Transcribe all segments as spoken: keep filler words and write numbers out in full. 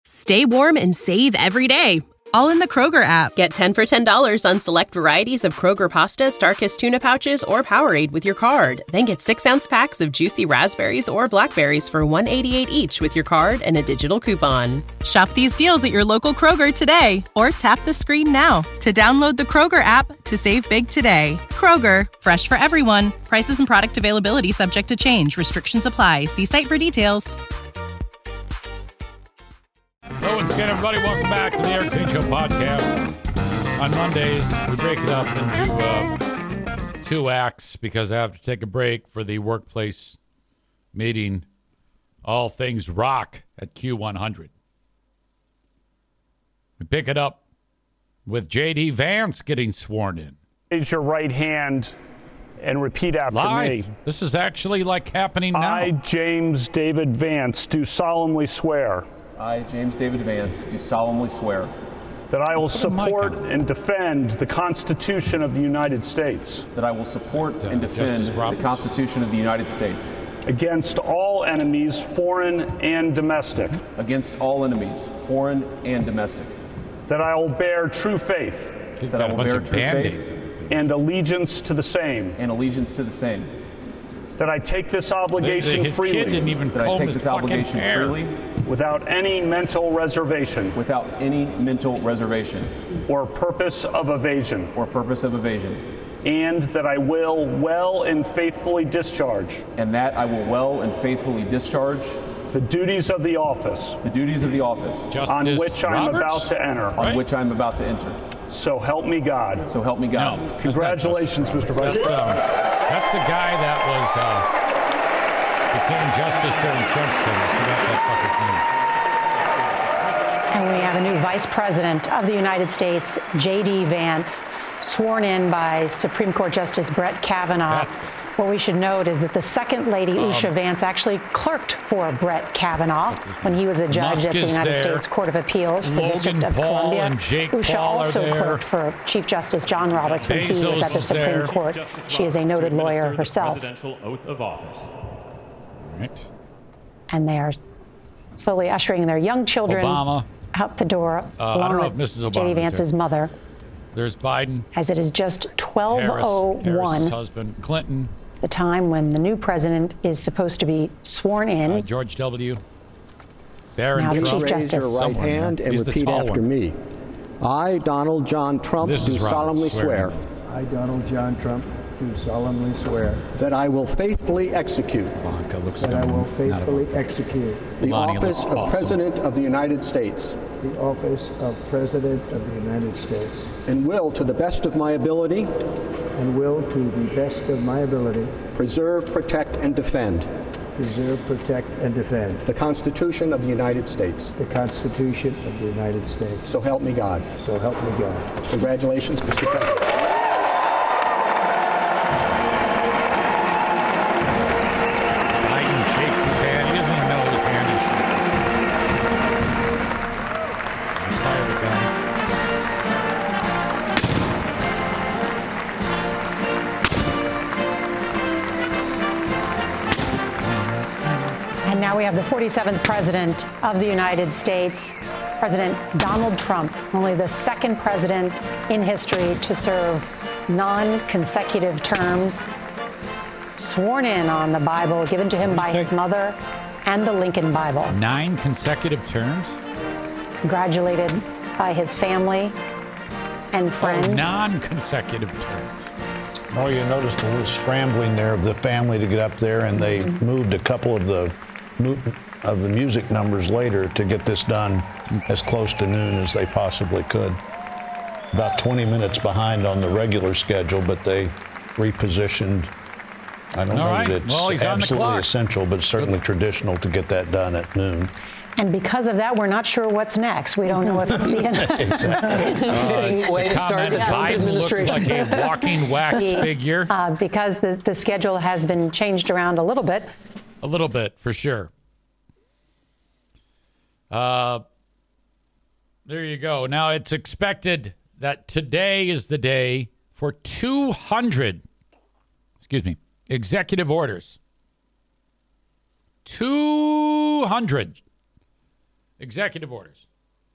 Stay warm and save every day, all in the Kroger app. Get ten for ten dollars on select varieties of Kroger pasta, Starkist tuna pouches, or Powerade with your card. Then get six-ounce packs of juicy raspberries or blackberries for one dollar and eighty-eight cents each with your card and a digital coupon. Shop these deals at your local Kroger today, or tap the screen now to download the Kroger app to save big today. Kroger, fresh for everyone. Prices and product availability subject to change. Restrictions apply. See site for details. Hello and again, everybody. Welcome back to the Eric Zane Show podcast. On Mondays, we break it up into uh, two acts because I have to take a break for the workplace meeting, All Things Rock at Q one hundred. We pick it up with J D Vance getting sworn in. Raise your right hand and repeat after Live. me. This is actually like happening now. I, James David Vance, do solemnly swear. I, James David Vance, do solemnly swear that I will support and defend the Constitution of the United States. That I will support uh, and defend the Constitution of the United States. Against all enemies, foreign and domestic. Against all enemies, foreign and domestic. That I will bear true faith. He's that got I will a bunch bear of true Band-Aids. faith. And allegiance to the same. And allegiance to the same. That I take this obligation His freely. Kid didn't even that comb I take his this fucking obligation hair. freely. Without any mental reservation. Without any mental reservation. Or purpose of evasion. Or purpose of evasion. And that I will well and faithfully discharge. And that I will well and faithfully discharge. The duties of the office. The duties of the office. Justice on which I am about to enter. On which I am about to enter. So help me God. So help me God. No, Congratulations, Mister Vice That's, President. um, that's the guy that was uh, became justice during Trump's term. I forgot that fucking name. And we have a new Vice President of the United States, J D Vance, sworn in by Supreme Court Justice Brett Kavanaugh. That's the- What we should note is that the second lady, Um, Usha Vance, actually clerked for Brett Kavanaugh when he was a judge Musk at the is United there. States Court of Appeals for the Logan District of Paul Columbia. and Jake Usha Paul are also there. clerked for Chief Justice John Roberts when he Bezos was at the is Supreme there. Court. She is a noted lawyer herself. Presidential oath of office. Right. And they are slowly ushering their young children Obama. out the door, Uh, I along don't know with if Missus J D Obama's Vance's there. mother, There's Biden. as it is just twelve Harris, oh Harris's one, husband, Clinton, the time when the new president is supposed to be sworn in. uh, George W. Barron Now the Trump. Chief Raise Justice. your right Somewhere, hand yeah. and He's the repeat tall after one. me. I, Donald John Trump, This do is Robert solemnly swearing. swear I, Donald John Trump, do solemnly swear that I will faithfully execute Ivanka looks that like I a- will not a- faithfully execute the Melania office looks of awesome. President of the United States the office of President of the United States and will, to the best of my ability, and will, to the best of my ability, preserve, protect, and defend preserve, protect, and defend the Constitution of the United States. the Constitution of the United States. So help me God. So help me God. Congratulations, Mister President. Biden shakes his hand. He doesn't even know his hand is shaking. Fire the guns. And now we have the forty-seventh President of the United States, President Donald Trump, only the second president in history to serve non-consecutive terms, sworn in on the Bible given to him by his mother and the Lincoln Bible, Nine consecutive terms? congratulated by his family and friends. Oh, non-consecutive terms. Oh, you noticed a little scrambling there of the family to get up there, and they moved a couple of the mu- of the music numbers later to get this done as close to noon as they possibly could. About twenty minutes behind on the regular schedule, but they repositioned. I don't All know right. that it's Well, he's on the absolutely clock. essential, but it's certainly traditional to get that done at noon. And because of that, we're not sure what's next. We don't know if it's the end. Uh, way the to start comment, the Trump Biden administration. looks like a walking wax figure. Uh, because the, the schedule has been changed around a little bit. A little bit, for sure. Uh, there you go. Now, it's expected that today is the day for two hundred, excuse me, executive orders. two hundred Executive orders.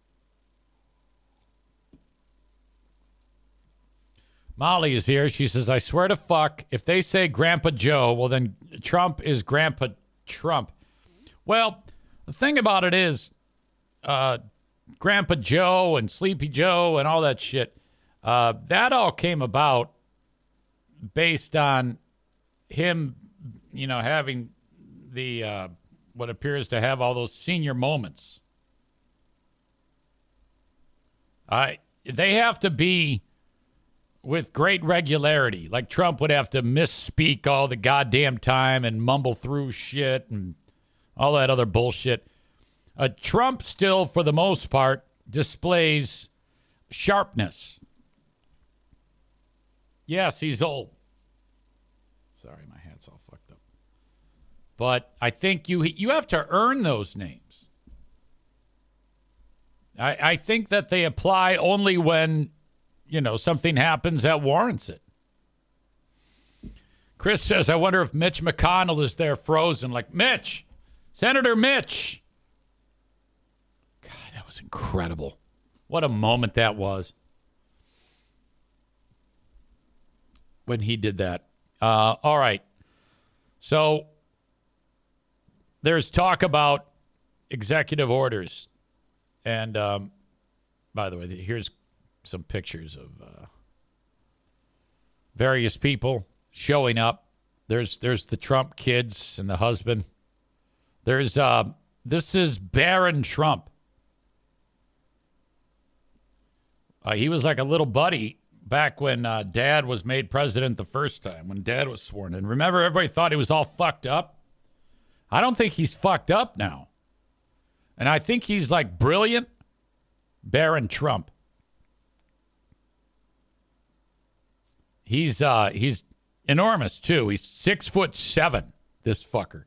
Molly is here. She says, I swear to fuck, if they say Grandpa Joe, well, then Trump is Grandpa Trump. Well, the thing about it is, uh, Grandpa Joe and Sleepy Joe and all that shit, uh, that all came about based on him, you know, having the, uh, what appears to have all those senior moments. I, they have to be with great regularity. Like Trump would have to misspeak all the goddamn time and mumble through shit and all that other bullshit. Uh, Trump still, for the most part, displays sharpness. Yes, he's old. Sorry, my hat's all fucked up. But I think you you have to earn those names. I, I think that they apply only when, you know, something happens that warrants it. Chris says, I wonder if Mitch McConnell is there frozen. Like, Mitch, Senator Mitch. God, that was incredible. What a moment that was when he did that. Uh, all right. So there's talk about executive orders. And um, by the way, here's some pictures of uh, various people showing up. There's there's the Trump kids and the husband. There's uh, this is Barron Trump. Uh, he was like a little buddy back when uh, Dad was made president the first time, when Dad was sworn in. Remember, everybody thought he was all fucked up? I don't think he's fucked up now. And I think he's like brilliant. Barron Trump. He's uh he's enormous too. He's six foot seven, this fucker.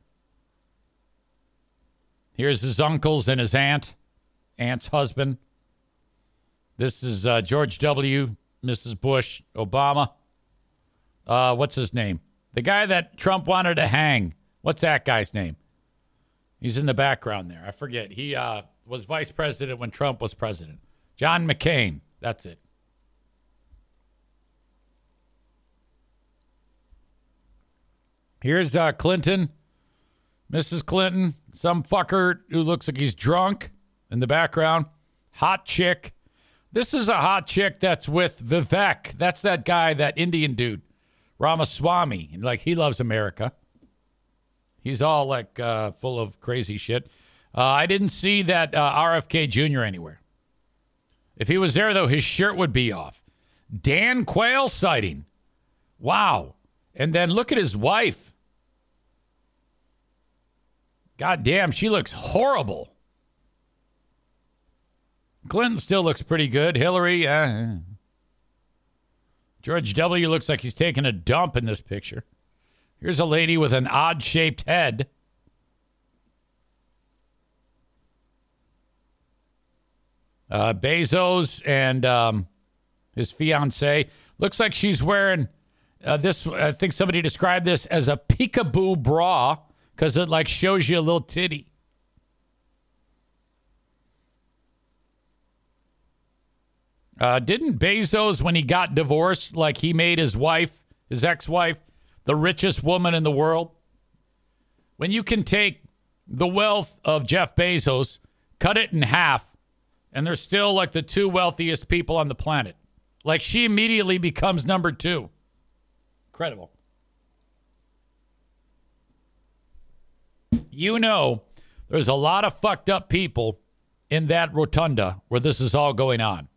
Here's his uncles and his aunt, aunt's husband. This is uh, George W., Missus Bush, Obama. Uh, what's his name? The guy that Trump wanted to hang. What's that guy's name? He's in the background there. I forget. He uh, was vice president when Trump was president. John McCain. That's it. Here's uh, Clinton, Missus Clinton, some fucker who looks like he's drunk in the background. Hot chick. This is a hot chick that's with Vivek. That's that guy, that Indian dude, Ramaswamy. Like, he loves America. He's all like uh, full of crazy shit. Uh, I didn't see that uh, R F K Junior anywhere. If he was there, though, his shirt would be off. Dan Quayle sighting. Wow. And then look at his wife. God damn, she looks horrible. Clinton still looks pretty good. Hillary, uh, George W. looks like he's taking a dump in this picture. Here's a lady with an odd-shaped head. Uh, Bezos and um, his fiancée. Looks like she's wearing uh, this. I think somebody described this as a peekaboo bra because it like shows you a little titty. Uh, didn't Bezos, when he got divorced, like he made his wife, his ex-wife, the richest woman in the world? When you can take the wealth of Jeff Bezos, cut it in half, and they're still like the two wealthiest people on the planet. Like she immediately becomes number two. Incredible. You know, there's a lot of fucked up people in that rotunda where this is all going on.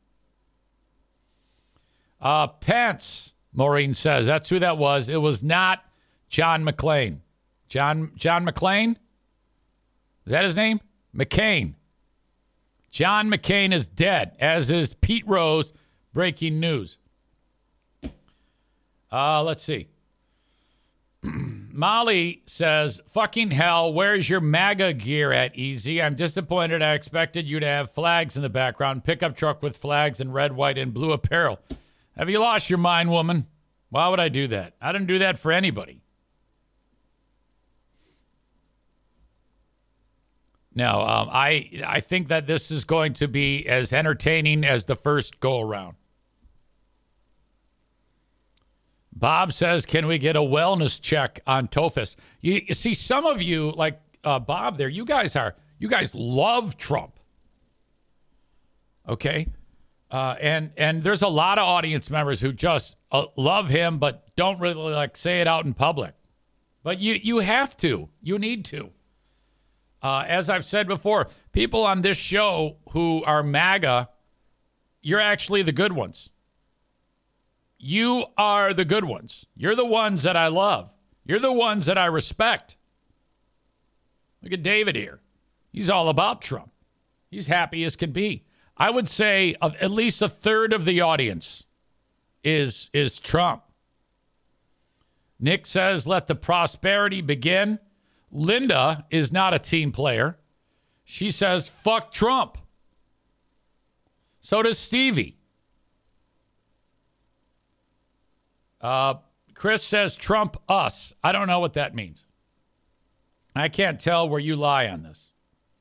Uh, Pence, Maureen says. That's who that was. It was not John McCain. John John McCain? Is that his name? McCain. John McCain is dead, as is Pete Rose. Breaking news. Uh, let's see. Molly says, fucking hell, where's your MAGA gear at, Easy? I'm disappointed. I expected you to have flags in the background. Pickup truck with flags in red, white, and blue apparel. Have you lost your mind, woman? Why would I do that? I didn't do that for anybody. No, um, I I think that this is going to be as entertaining as the first go around. Bob says, can we get a wellness check on Tophus? You, you see, some of you, like uh, Bob there, you guys are, you guys love Trump. Okay? Uh, and and there's a lot of audience members who just uh, love him, but don't really like say it out in public. But you, you have to. You need to. Uh, as I've said before, people on this show who are MAGA, you're actually the good ones. You are the good ones. You're the ones that I love. You're the ones that I respect. Look at David here. He's all about Trump. He's happy as can be. I would say of at least a third of the audience is, is Trump. Nick says, let the prosperity begin. Linda is not a team player. She says, fuck Trump. So does Stevie. Uh, Chris says, Trump us. I don't know what that means. I can't tell where you lie on this.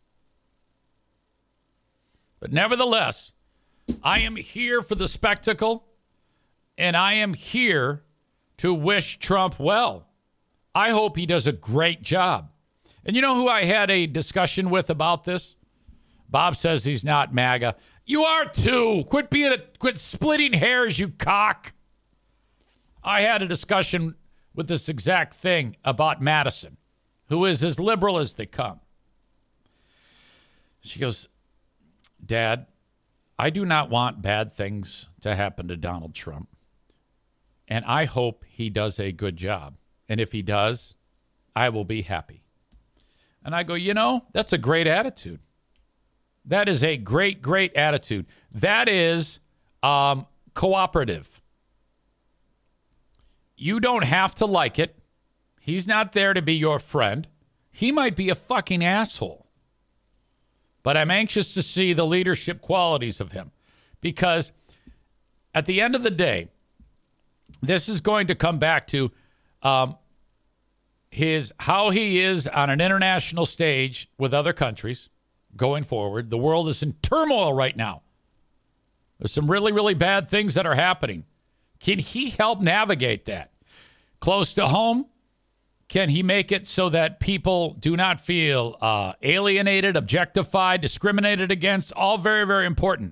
But nevertheless, I am here for the spectacle, and I am here to wish Trump well. I hope he does a great job. And you know who I had a discussion with about this? Bob says he's not MAGA. You are too. Quit being a, quit splitting hairs, you cock. I had a discussion with this exact thing about Madison, who is as liberal as they come. She goes, Dad, I do not want bad things to happen to Donald Trump. And I hope he does a good job. And if he does, I will be happy. And I go, you know, that's a great attitude. That is a great, great attitude. That is um, cooperative. You don't have to like it. He's not there to be your friend. He might be a fucking asshole. But I'm anxious to see the leadership qualities of him. Because at the end of the day, this is going to come back to um, his how he is on an international stage with other countries going forward. The world is in turmoil right now. There's some really, really bad things that are happening. Can he help navigate that? Close to home, can he make it so that people do not feel uh, alienated, objectified, discriminated against? All very, very important.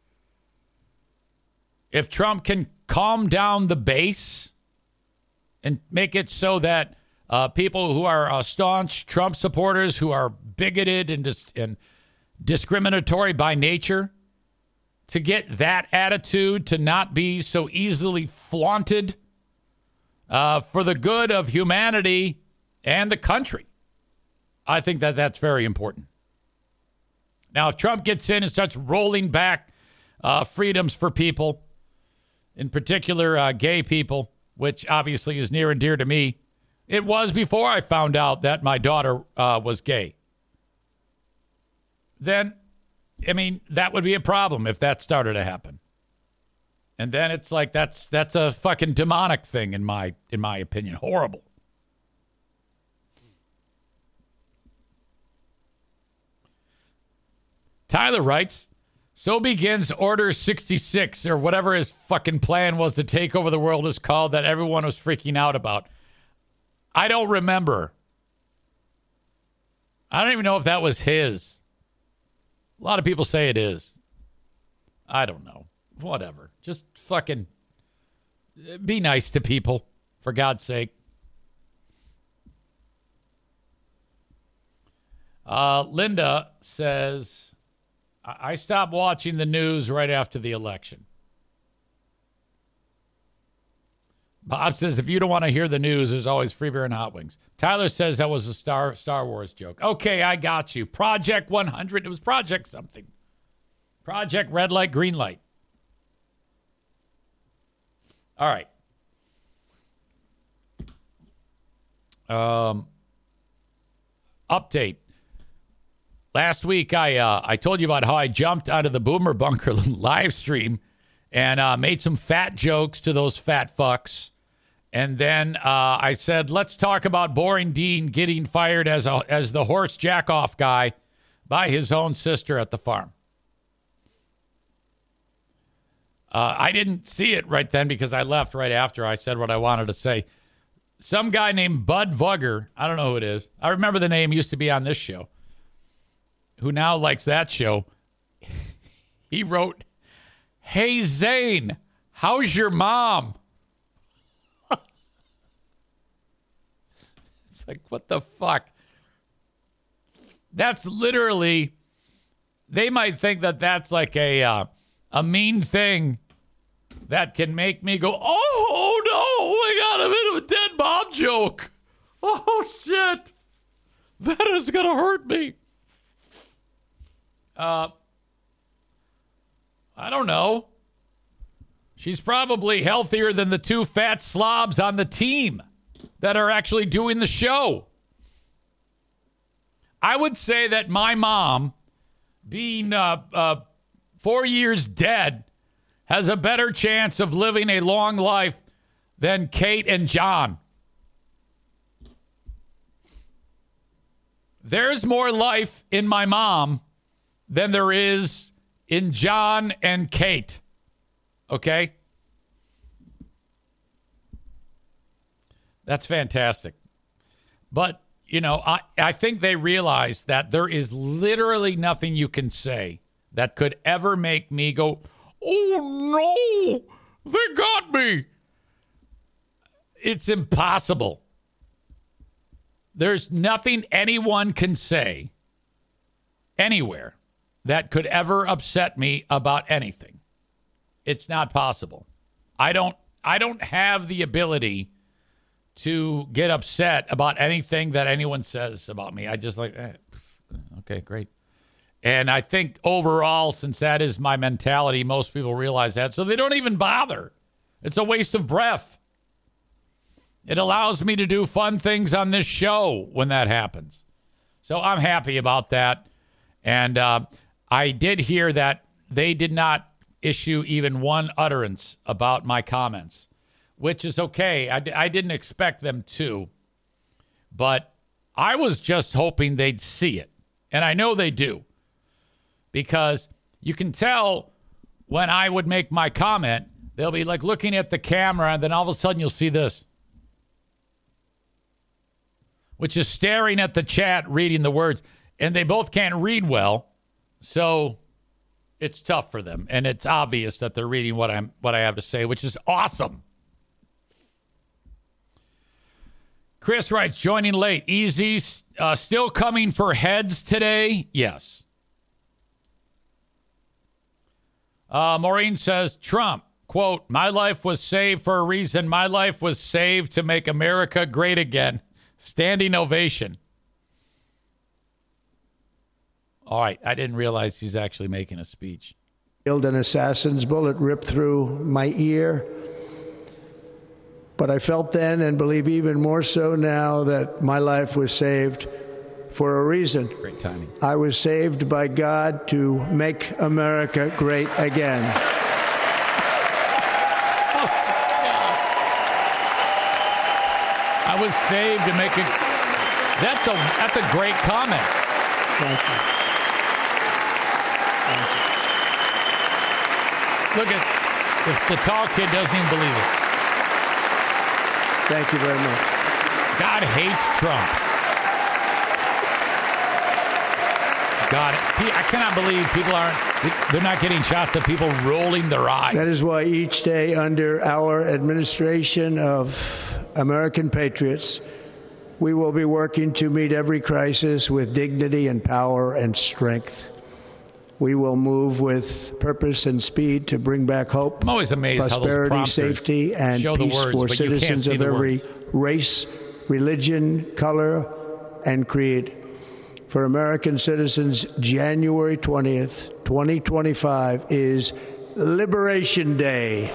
If Trump can calm down the base and make it so that uh, people who are uh, staunch Trump supporters, who are bigoted and, dis- and discriminatory by nature, to get that attitude to not be so easily flaunted uh, for the good of humanity and the country. I think that that's very important. Now, if Trump gets in and starts rolling back uh, freedoms for people, in particular uh, gay people, which obviously is near and dear to me, it was before I found out that my daughter uh, was gay. Then, I mean, that would be a problem if that started to happen. And then it's like that's that's a fucking demonic thing in my in my opinion. Horrible. Tyler writes, so begins Order sixty-six, or whatever his fucking plan was to take over the world is called, that everyone was freaking out about. I don't remember. I don't even know if that was his. A lot of people say it is. I don't know. Whatever. Just fucking be nice to people, for God's sake. Uh, Linda says, I stopped watching the news right after the election. Bob says, if you don't want to hear the news, there's always free beer and hot wings. Tyler says that was a Star Star Wars joke. Okay, I got you. Project one hundred. It was Project something. Project Red Light, Green Light. All right. Um, update. Last week, I uh, I told you about how I jumped out of the Boomer Bunker live stream and uh, made some fat jokes to those fat fucks. And then uh, I said, let's talk about Boring Dean getting fired as a, as the horse jack-off guy by his own sister at the farm. Uh, I didn't see it right then because I left right after I said what I wanted to say. Some guy named Bud Vugger, I don't know who it is. I remember the name, used to be on this show, who now likes that show. He wrote, "Hey, Zane, how's your mom?" It's like, what the fuck? That's literally, they might think that that's like a uh, a mean thing that can make me go, oh, no, we got a bit of a dead mom joke. Oh, shit. That is going to hurt me. Uh, I don't know. She's probably healthier than the two fat slobs on the team that are actually doing the show. I would say that my mom, being uh, uh, four years dead, has a better chance of living a long life than Kate and John. There's more life in my mom than there is in John and Kate. Okay? That's fantastic. But, you know, I, I think they realize that there is literally nothing you can say that could ever make me go, oh, no, they got me. It's impossible. There's nothing anyone can say anywhere that could ever upset me about anything. It's not possible. I don't I don't have the ability to get upset about anything that anyone says about me. I just like, eh, okay, great. And I think overall, since that is my mentality, most people realize that. So they don't even bother. It's a waste of breath. It allows me to do fun things on this show when that happens. So I'm happy about that. And uh, I did hear that they did not issue even one utterance about my comments, which is okay. I, I didn't expect them to. But I was just hoping they'd see it. And I know they do. Because you can tell when I would make my comment, they'll be like looking at the camera, and then all of a sudden you'll see this, which is staring at the chat, reading the words. And they both can't read well, so it's tough for them. And it's obvious that they're reading what I'm what I have to say, which is awesome. Chris writes, joining late. Easy, uh, still coming for heads today? Yes. Uh, Maureen says, Trump, quote, my life was saved for a reason. My life was saved to make America great again. Standing ovation. All right. I didn't realize he's actually making a speech. An assassin's bullet ripped through my ear. But I felt then and believe even more so now that my life was saved for a reason. Great timing. I was saved by God to make America great again. Oh, I was saved to make it. That's a that's a great comment. Thank you. Thank you. Look at if the tall kid doesn't even believe it. Thank you very much. God hates Trump. God, I cannot believe people aren't, they're not getting shots of people rolling their eyes. That is why each day under our administration of American patriots, we will be working to meet every crisis with dignity and power and strength. We will move with purpose and speed to bring back hope, I'm always amazed prosperity, how those safety, and show peace the words, for but you can't citizens see of the every words. race, religion, color, and creed. For American citizens, January twentieth, twenty twenty-five is Liberation Day.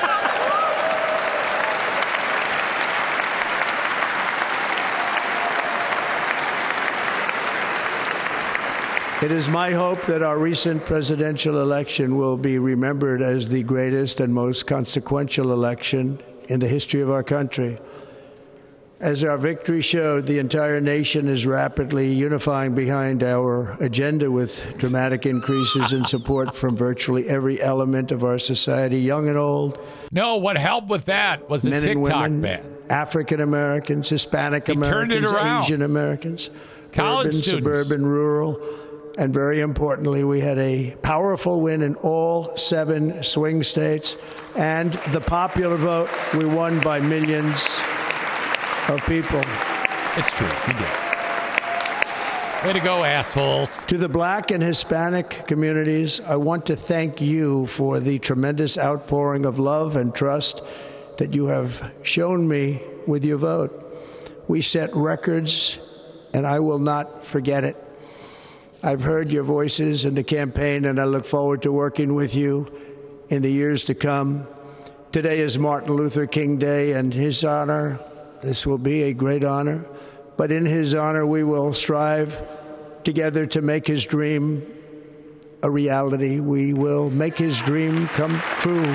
It is my hope that our recent presidential election will be remembered as the greatest and most consequential election in the history of our country. As our victory showed, the entire nation is rapidly unifying behind our agenda with dramatic increases in support from virtually every element of our society, young and old. No, what helped with that was the men TikTok and women, ban. African Americans, Hispanic He Americans, turned it around. Asian Americans, College urban, students. suburban, rural. And very importantly, we had a powerful win in all seven swing states. And the popular vote, we won by millions of people. It's true. He did. Way to go, assholes. To the black and Hispanic communities, I want to thank you for the tremendous outpouring of love and trust that you have shown me with your vote. We set records, and I will not forget it. I've heard your voices in the campaign, and I look forward to working with you in the years to come. Today is Martin Luther King Day, and his honor, this will be a great honor. But in his honor, we will strive together to make his dream a reality. We will make his dream come true. Okay,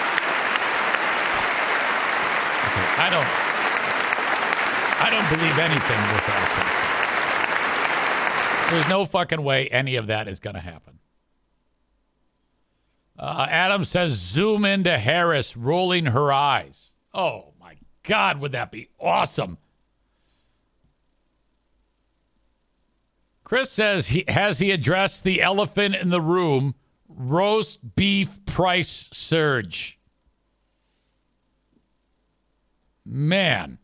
I don't, I don't believe anything this asshole says. There's no fucking way any of that is going to happen. Uh, Adam says, zoom into Harris rolling her eyes. Oh, my God, would that be awesome? Chris says, he, has he addressed the elephant in the room, roast beef price surge? Man.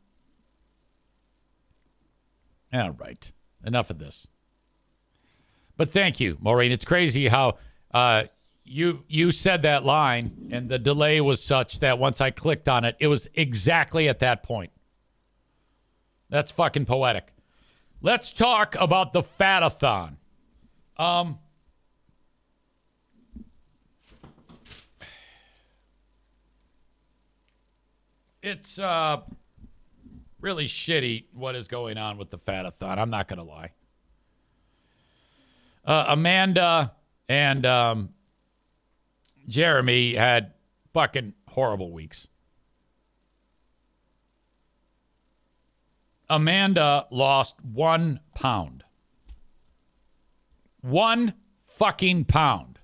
All right. Enough of this. But thank you, Maureen. It's crazy how uh, you you said that line, and the delay was such that once I clicked on it, it was exactly at that point. That's fucking poetic. Let's talk about the Fat-a-thon. Um, it's uh, really shitty what is going on with the Fat-a-thon. I'm not going to lie. Uh, Amanda and um, Jeremy had fucking horrible weeks. Amanda lost one pound. One fucking pound.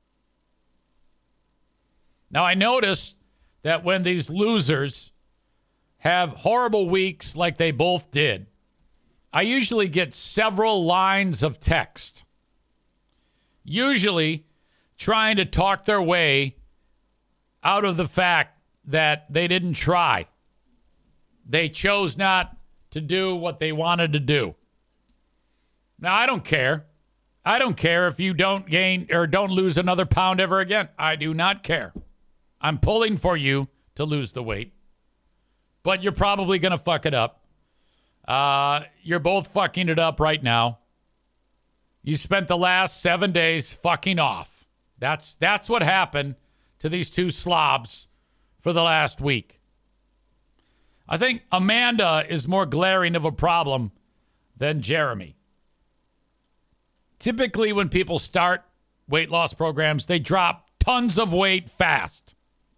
Now, I noticed that when these losers have horrible weeks like they both did, I usually get several lines of text. Usually trying to talk their way out of the fact that they didn't try. They chose not to do what they wanted to do. Now, I don't care. I don't care if you don't gain or don't lose another pound ever again. I do not care. I'm pulling for you to lose the weight. But you're probably going to fuck it up. Uh, you're both fucking it up right now. You spent the last seven days fucking off. That's that's what happened to these two slobs for the last week. I think Amanda is more glaring of a problem than Jeremy. Typically, when people start weight loss programs, they drop tons of weight fast.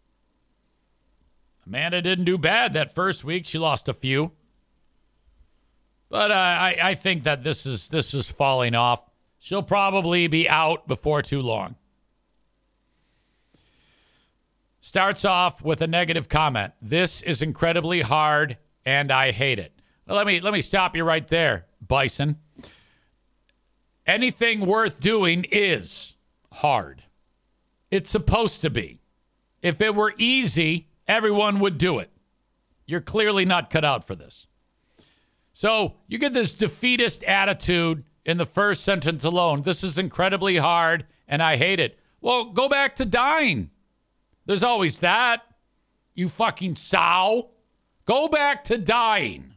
Amanda didn't do bad that first week. She lost a few. But uh, I, I think that this is this is falling off. She'll probably be out before too long. Starts off with a negative comment. This is incredibly hard, and I hate it. Well, let me let me stop you right there, Bison. Anything worth doing is hard. It's supposed to be. If it were easy, everyone would do it. You're clearly not cut out for this. So you get this defeatist attitude in the first sentence alone. This is incredibly hard, and I hate it. Well, go back to dying. There's always that. You fucking sow. Go back to dying.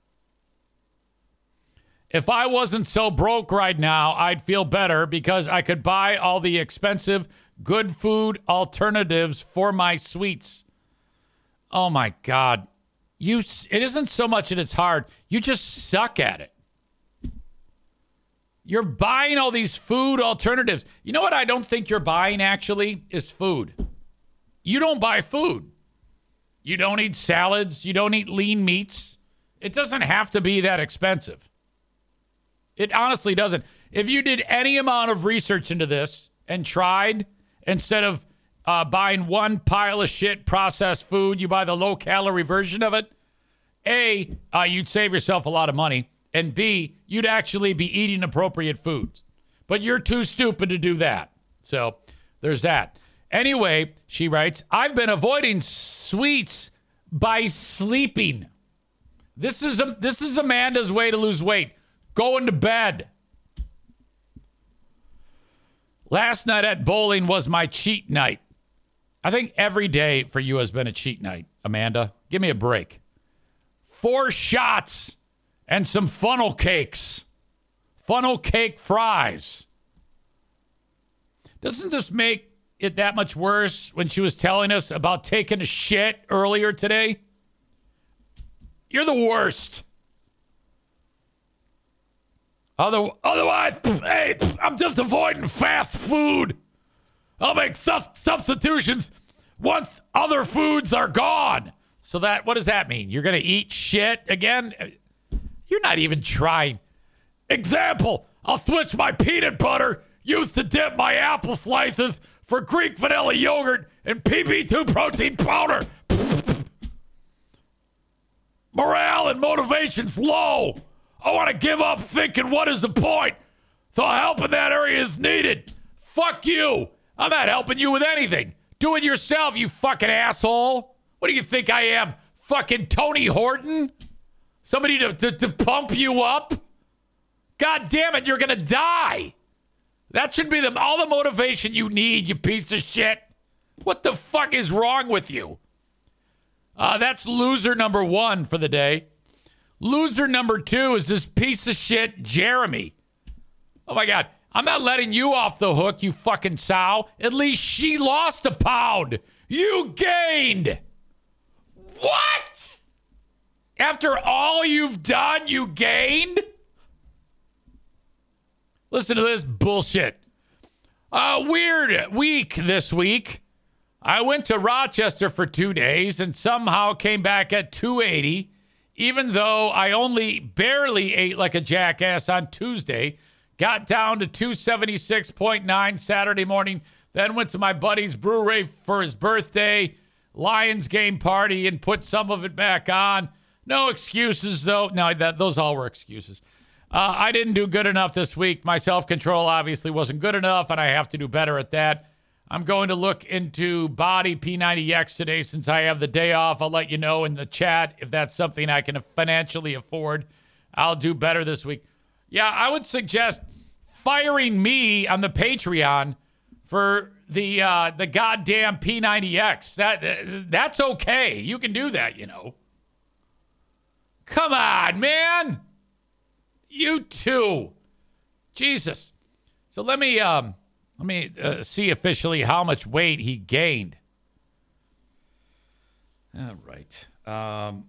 If I wasn't so broke right now, I'd feel better because I could buy all the expensive, good food alternatives for my sweets. Oh, my God. You, it isn't so much that it's hard. You just suck at it. You're buying all these food alternatives. You know what I don't think you're buying, actually, is food. You don't buy food. You don't eat salads. You don't eat lean meats. It doesn't have to be that expensive. It honestly doesn't. If you did any amount of research into this and tried, instead of uh, buying one pile of shit processed food, you buy the low-calorie version of it, A, uh, you'd save yourself a lot of money, and B, you'd actually be eating appropriate foods. But you're too stupid to do that. So there's that. Anyway, she writes, I've been avoiding sweets by sleeping. This is a, this is Amanda's way to lose weight. Going to bed. Last night at bowling was my cheat night. I think every day for you has been a cheat night, Amanda. Give me a break. Four shots and some funnel cakes. Funnel cake fries. Doesn't this make it that much worse when she was telling us about taking a shit earlier today? You're the worst. Other, otherwise, hey, I'm just avoiding fast food. I'll make sub- substitutions once other foods are gone. So that, what does that mean? You're going to eat shit again? You're not even trying. Example, I'll switch my peanut butter used to dip my apple slices for Greek vanilla yogurt and P B two protein powder. Morale and motivation's low. I want to give up thinking, what is the point? So help in that area is needed. Fuck you. I'm not helping you with anything. Do it yourself, you fucking asshole. What do you think I am? Fucking Tony Horton? Somebody to, to, to pump you up? God damn it, you're going to die. That should be the, all the motivation you need, you piece of shit. What the fuck is wrong with you? Uh, that's loser number one for the day. Loser number two is this piece of shit, Jeremy. Oh, my God. I'm not letting you off the hook, you fucking sow. At least she lost a pound. You gained. What? After all you've done, you gained? Listen to this bullshit. A weird week this week. I went to Rochester for two days and somehow came back at two eighty, even though I only barely ate like a jackass on Tuesday. Got down to two seventy-six point nine Saturday morning, then went to my buddy's brewery for his birthday, Lions game party, and put some of it back on. No excuses, though. No, that those all were excuses. Uh, I didn't do good enough this week. My self-control obviously wasn't good enough, and I have to do better at that. I'm going to look into Body P ninety X today since I have the day off. I'll let you know in the chat if that's something I can financially afford. I'll do better this week. Yeah, I would suggest firing me on the Patreon for the uh, the goddamn P ninety X. That that's okay. You can do that, you know. Come on, man. You too. Jesus. So let me um let me uh, see officially how much weight he gained. All right. Um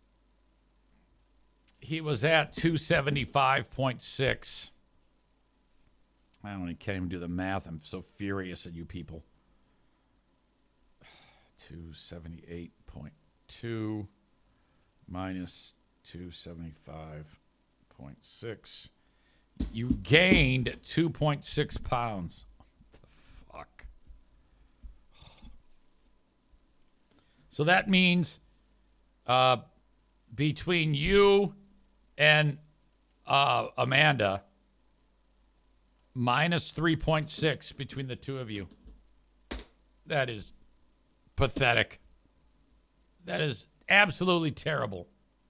He was at two seventy-five point six. I don't even, can't even do the math. I'm so furious at you people. two seventy-eight point two minus two seventy-five point six. You gained two point six pounds. What the fuck? So that means uh, between you and uh, Amanda, minus three point six between the two of you. That is pathetic. That is absolutely terrible.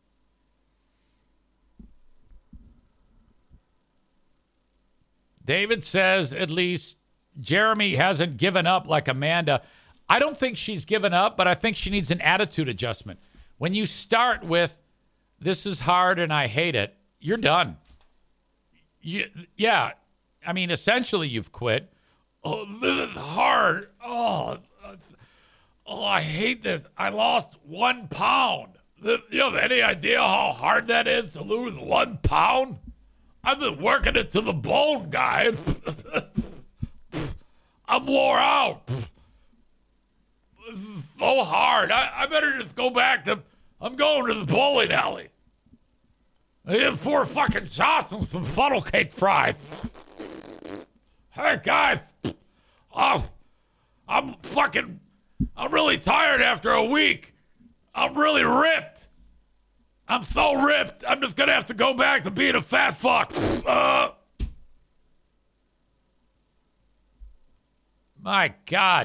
David says at least Jeremy hasn't given up like Amanda. I don't think she's given up, but I think she needs an attitude adjustment. When you start with, this is hard and I hate it, you're done. You, yeah, I mean, essentially you've quit. Oh, this is hard. Oh, oh, I hate this. I lost one pound. You have any idea how hard that is to lose one pound? I've been working it to the bone, guys. I'm wore out. This is so hard. I, I better just go back to, I'm going to the bowling alley. I had four fucking shots and some funnel cake fries. Hey, guys. Oh, I'm fucking, I'm really tired after a week. I'm really ripped. I'm so ripped. I'm just going to have to go back to being a fat fuck. Uh. My God.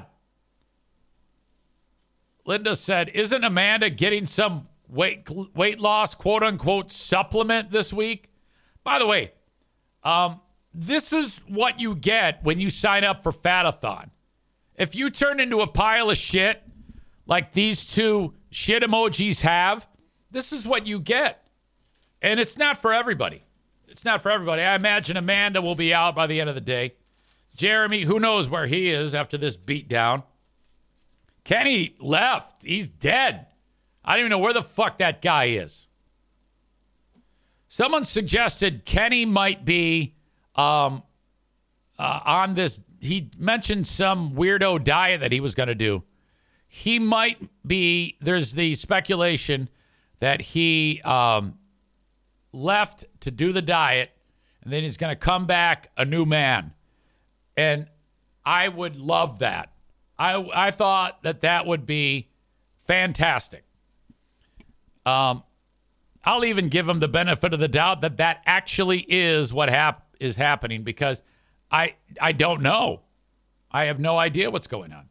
Linda said, isn't Amanda getting some weight weight loss, quote unquote, supplement this week? By the way, um, this is what you get when you sign up for Fatathon. If you turn into a pile of shit like these two shit emojis have, this is what you get. And it's not for everybody. It's not for everybody. I imagine Amanda will be out by the end of the day. Jeremy, who knows where he is after this beatdown. Kenny left. He's dead. I don't even know where the fuck that guy is. Someone suggested Kenny might be um, uh, on this. He mentioned some weirdo diet that he was going to do. He might be, there's the speculation that he um, left to do the diet, and then he's going to come back a new man. And I would love that. I I thought that that would be fantastic. Um, I'll even give him the benefit of the doubt that that actually is what hap- is happening, because I I don't know. I have no idea what's going on.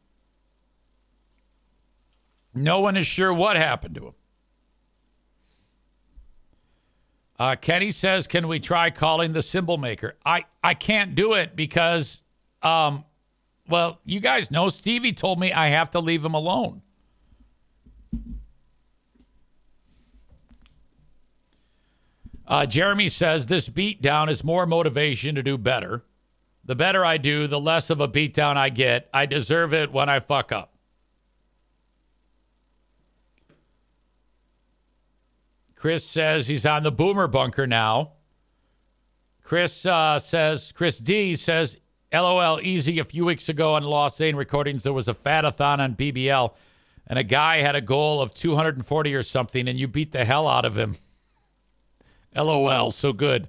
No one is sure what happened to him. Uh, Kenny says, can we try calling the symbol maker? I, I can't do it because, um, well, you guys know Stevie told me I have to leave him alone. Uh, Jeremy says, this beatdown is more motivation to do better. The better I do, the less of a beatdown I get. I deserve it when I fuck up. Chris says he's on the boomer bunker now. Chris uh, says, Chris D says, LOL, easy. A few weeks ago on Lost Zane Recordings, there was a fatathon on B B L, and a guy had a goal of two hundred forty or something, and you beat the hell out of him. LOL, so good.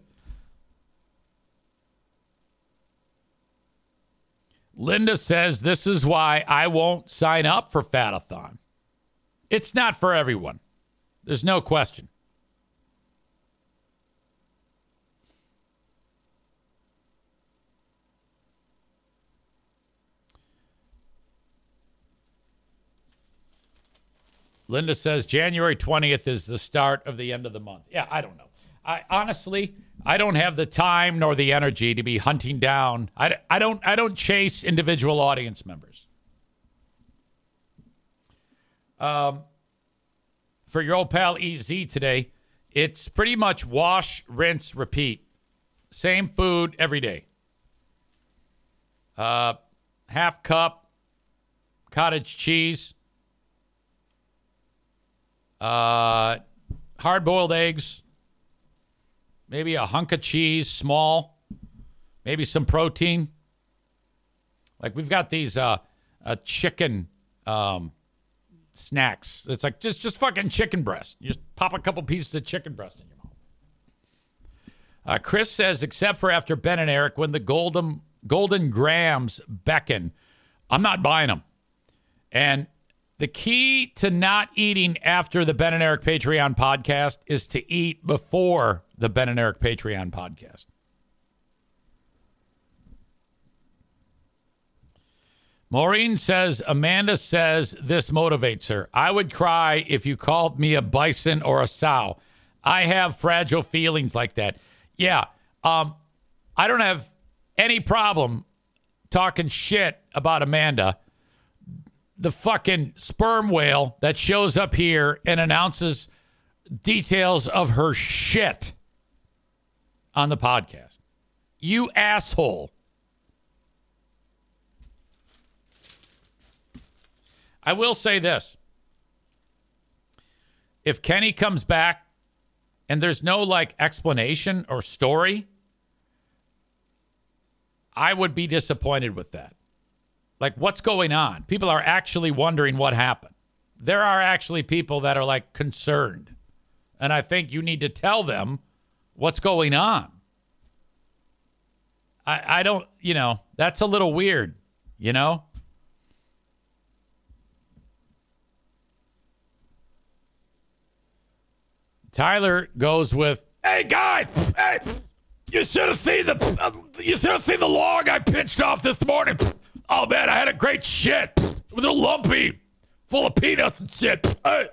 Linda says, this is why I won't sign up for Fatathon. It's not for everyone. There's no question. Linda says January twentieth is the start of the end of the month. Yeah, I don't know. I honestly, I don't have the time nor the energy to be hunting down. I, I don't I don't chase individual audience members. Um, for your old pal E Z today, it's pretty much wash, rinse, repeat. Same food every day. Uh, half cup cottage cheese. Uh, hard-boiled eggs, maybe a hunk of cheese, small, maybe some protein. Like we've got these uh, uh chicken um, snacks. It's like just just fucking chicken breast. You just pop a couple pieces of chicken breast in your mouth. Uh, Chris says, except for after Ben and Eric, when the golden golden grams beckon, I'm not buying them. And the key to not eating after the Ben and Eric Patreon podcast is to eat before the Ben and Eric Patreon podcast. Maureen says, Amanda says this motivates her. I would cry if you called me a bison or a sow. I have fragile feelings like that. Yeah, um, I don't have any problem talking shit about Amanda, the fucking sperm whale that shows up here and announces details of her shit on the podcast. You asshole. I will say this. If Kenny comes back and there's no like explanation or story, I would be disappointed with that. Like, what's going on? People are actually wondering what happened. There are actually people that are, like, concerned. And I think you need to tell them what's going on. I, I don't, you know, that's a little weird, you know? Tyler goes with, hey, guys, hey, you should have seen the, uh, you should have seen the log I pitched off this morning. Oh, man, I had a great shit. It was a lumpy, full of peanuts and shit. Hey.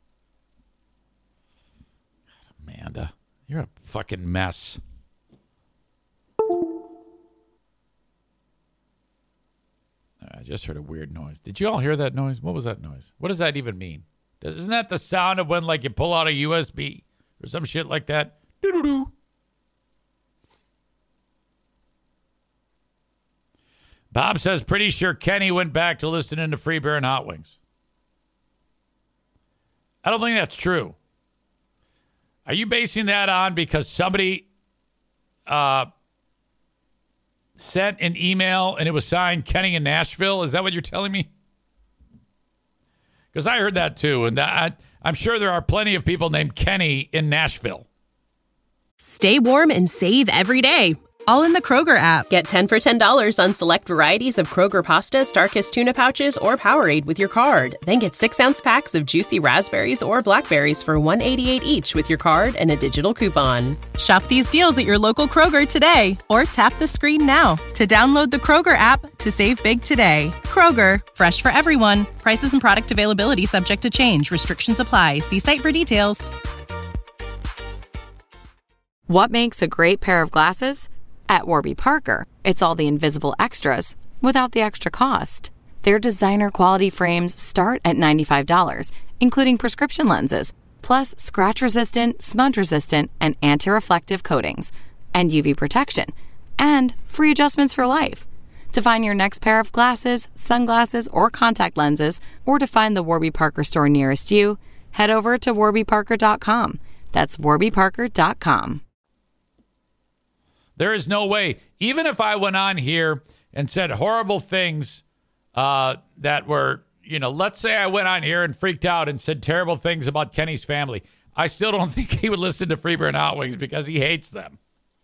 Amanda, you're a fucking mess. I just heard a weird noise. Did you all hear that noise? What was that noise? What does that even mean? Isn't that the sound of when, like, you pull out a U S B or some shit like that? Doo-doo-doo. Bob says, pretty sure Kenny went back to listening to Free Beer and Hot Wings. I don't think that's true. Are you basing that on because somebody uh, sent an email and it was signed Kenny in Nashville? Is that what you're telling me? Because I heard that too, and that, I, I'm sure there are plenty of people named Kenny in Nashville. Stay warm and save every day, all in the Kroger app. Get ten for ten dollars on select varieties of Kroger pasta, Starkist tuna pouches, or Powerade with your card. Then get six ounce packs of juicy raspberries or blackberries for one eighty-eight each with your card and a digital coupon. Shop these deals at your local Kroger today, or tap the screen now to download the Kroger app to save big today. Kroger, fresh for everyone. Prices and product availability subject to change. Restrictions apply. See site for details. What makes a great pair of glasses? At Warby Parker, it's all the invisible extras without the extra cost. Their designer quality frames start at ninety-five dollars, including prescription lenses, plus scratch-resistant, smudge-resistant, and anti-reflective coatings, and U V protection, and free adjustments for life. To find your next pair of glasses, sunglasses, or contact lenses, or to find the Warby Parker store nearest you, head over to warby parker dot com. That's warby parker dot com. There is no way, even if I went on here and said horrible things uh, that were, you know, let's say I went on here and freaked out and said terrible things about Kenny's family, I still don't think he would listen to Free Beer and Hot Wings because he hates them.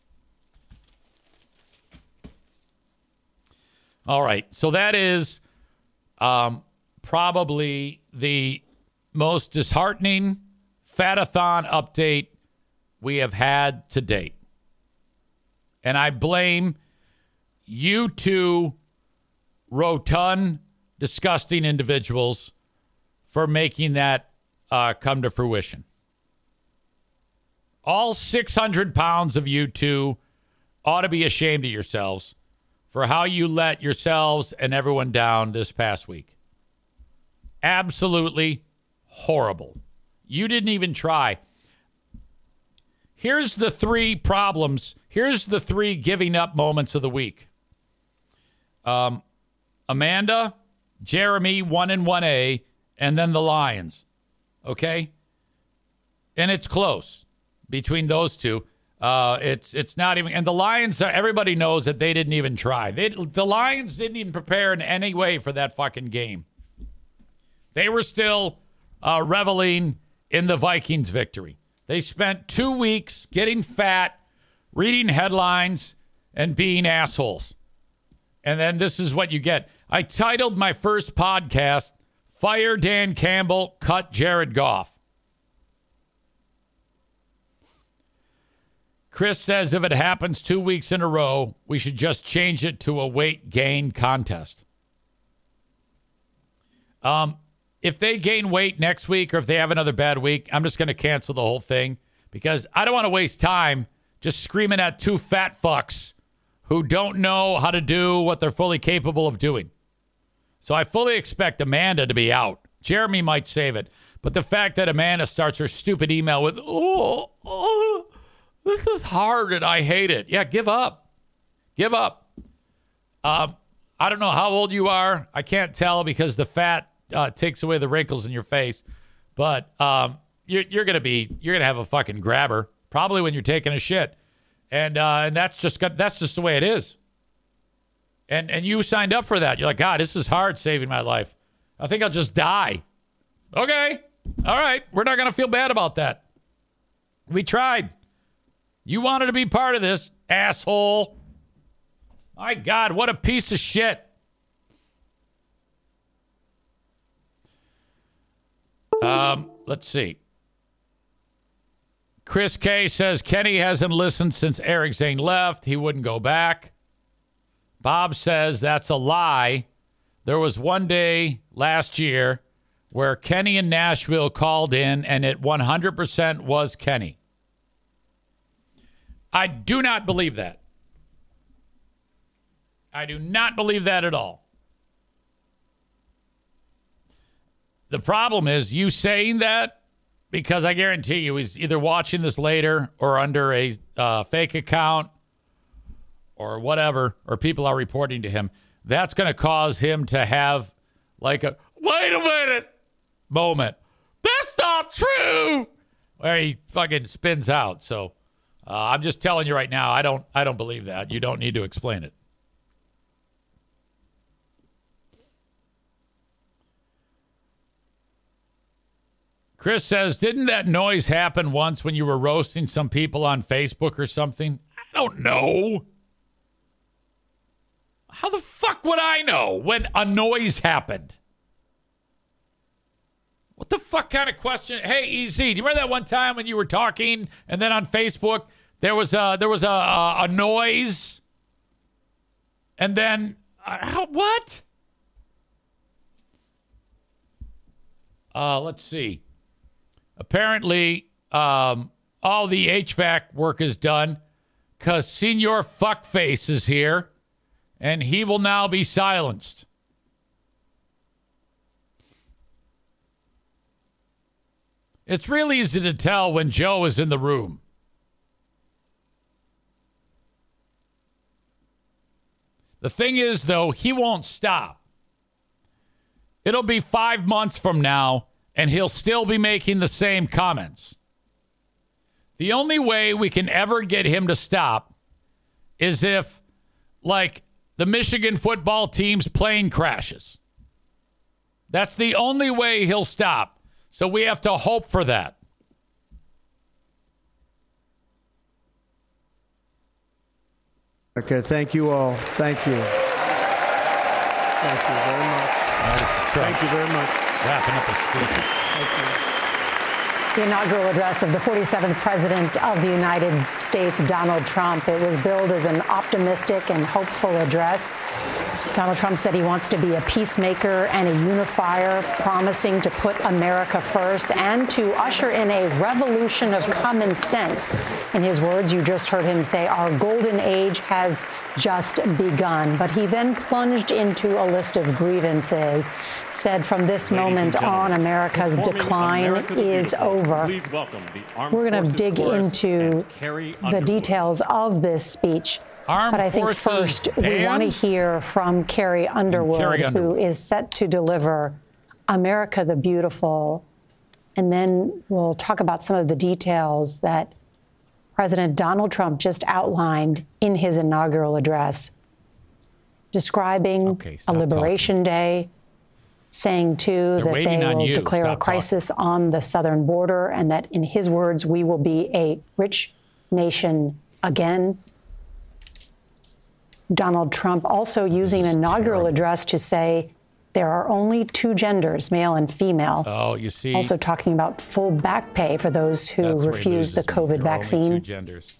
All right, so that is um, probably the most disheartening Fatathon update we have had to date. And I blame you two rotund, disgusting individuals for making that uh, come to fruition. All six hundred pounds of you two ought to be ashamed of yourselves for how you let yourselves and everyone down this past week. Absolutely horrible. You didn't even try. Here's the three problems. Here's the three giving up moments of the week. Um, Amanda, Jeremy, one and one A, and then the Lions. Okay? And it's close between those two. Uh, it's it's not even, and the Lions, everybody knows that they didn't even try. They, the Lions didn't even prepare in any way for that fucking game. They were still uh, reveling in the Vikings victory. They spent two weeks getting fat, reading headlines, and being assholes. And then this is what you get. I titled my first podcast, Fire Dan Campbell, Cut Jared Goff. Chris says if it happens two weeks in a row, we should just change it to a weight gain contest. Um, if they gain weight next week or if they have another bad week, I'm just going to cancel the whole thing because I don't want to waste time just screaming at two fat fucks who don't know how to do what they're fully capable of doing. So I fully expect Amanda to be out. Jeremy might save it. But the fact that Amanda starts her stupid email with, oh, oh this is hard and I hate it. Yeah, give up. Give up. Um, I don't know how old you are. I can't tell because the fat uh, takes away the wrinkles in your face. But um, you're, you're going to be, you're going to have a fucking grabber probably when you're taking a shit. And uh, and that's just got, that's just the way it is. And and you signed up for that. You're like, God, this is hard saving my life. I think I'll just die. Okay. All right. We're not going to feel bad about that. We tried. You wanted to be part of this, asshole. My God, what a piece of shit. Um, let's see. Chris K says Kenny hasn't listened since Eric Zane left. He wouldn't go back. Bob says that's a lie. There was one day last year where Kenny in Nashville called in, and it one hundred percent was Kenny. I do not believe that. I do not believe that at all. The problem is you saying that, because I guarantee you he's either watching this later or under a uh, fake account or whatever, or people are reporting to him. That's going to cause him to have like a, wait a minute moment. That's not true. Where he fucking spins out. So uh, I'm just telling you right now, I don't, I don't believe that. You don't need to explain it. Chris says, didn't that noise happen once when you were roasting some people on Facebook or something? I don't know. How the fuck would I know when a noise happened? What the fuck kind of question? Hey, E Z, do you remember that one time when you were talking and then on Facebook there was a, there was a, a, a noise? And then, uh, how, what? Uh, let's see. Apparently, um, all the H V A C work is done because Senior Fuckface is here, and he will now be silenced. It's real easy to tell when Joe is in the room. The thing is, though, he won't stop. It'll be five months from now, and he'll still be making the same comments. The only way we can ever get him to stop is if, like, the Michigan football team's plane crashes. That's the only way he'll stop. So we have to hope for that. Okay, thank you all. Thank you. Thank you very much. Thank you very much. Wrapping up the speech. Thank you. The inaugural address of the forty-seventh President of the United States, Donald Trump. It was billed as an optimistic and hopeful address. Donald Trump said he wants to be a peacemaker and a unifier, promising to put America first and to usher in a revolution of common sense. In his words, you just heard him say, our golden age has just begun. But he then plunged into a list of grievances, said from this Ladies moment on, America's decline America is over. Please welcome the Armed We're going to Forces dig Chorus into the details of this speech. Armed but I think Forces first we band? want to hear from Carrie Underwood, Carrie Underwood, who is set to deliver America the Beautiful. And then we'll talk about some of the details that President Donald Trump just outlined in his inaugural address, describing okay, a Liberation talking. Day, saying, too, They're that waiting they on will you. declare Stop a crisis talking. on the southern border, and that, in his words, we will be a rich nation again. Donald Trump also using an inaugural terrible. address to say there are only two genders, male and female. Oh, you see. Also talking about full back pay for those who refuse the COVID me. vaccine. Only two genders.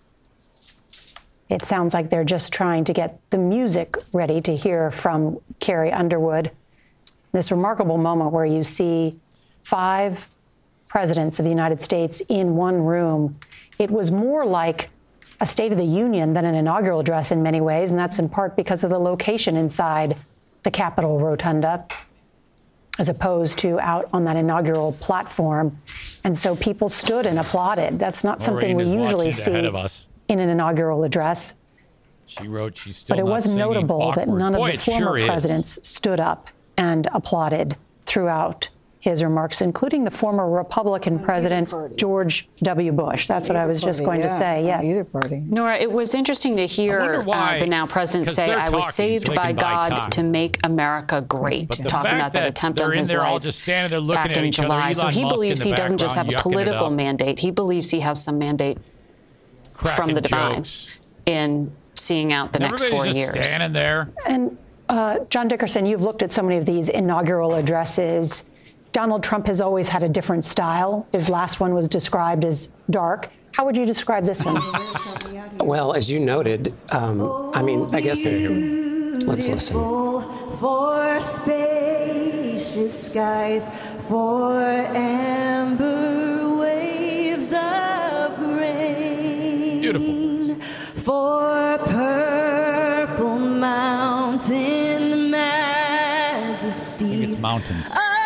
It sounds like they're just trying to get the music ready to hear from Carrie Underwood. This remarkable moment where you see five presidents of the United States in one room. It was more like a State of the Union than an inaugural address in many ways, and that's in part because of the location inside the Capitol Rotunda, as opposed to out on that inaugural platform. And so people stood and applauded. That's not something we usually see in an inaugural address. She wrote, she's still But it not was notable awkward. that none Boy, of the former sure presidents stood up and applauded throughout his remarks, including the former Republican president, George W. Bush. That's what I was just going to say, yes. Either party. Nora, it was interesting to hear uh, the now president say, I was saved by God to make America great, talking about that attempt on his life back in July. So he believes he doesn't just have a political mandate. He believes he has some mandate from the divine jokes. in seeing out the next four just years. Standing there. And uh, John Dickerson, you've looked at so many of these inaugural addresses. Donald Trump has always had a different style. His last one was described as dark. How would you describe this one? Well, as you noted, um, I mean, I guess uh, let's listen. For spacious skies, for amber waves of grain. Beautiful. For purple mountain majesties. I think it's mountains.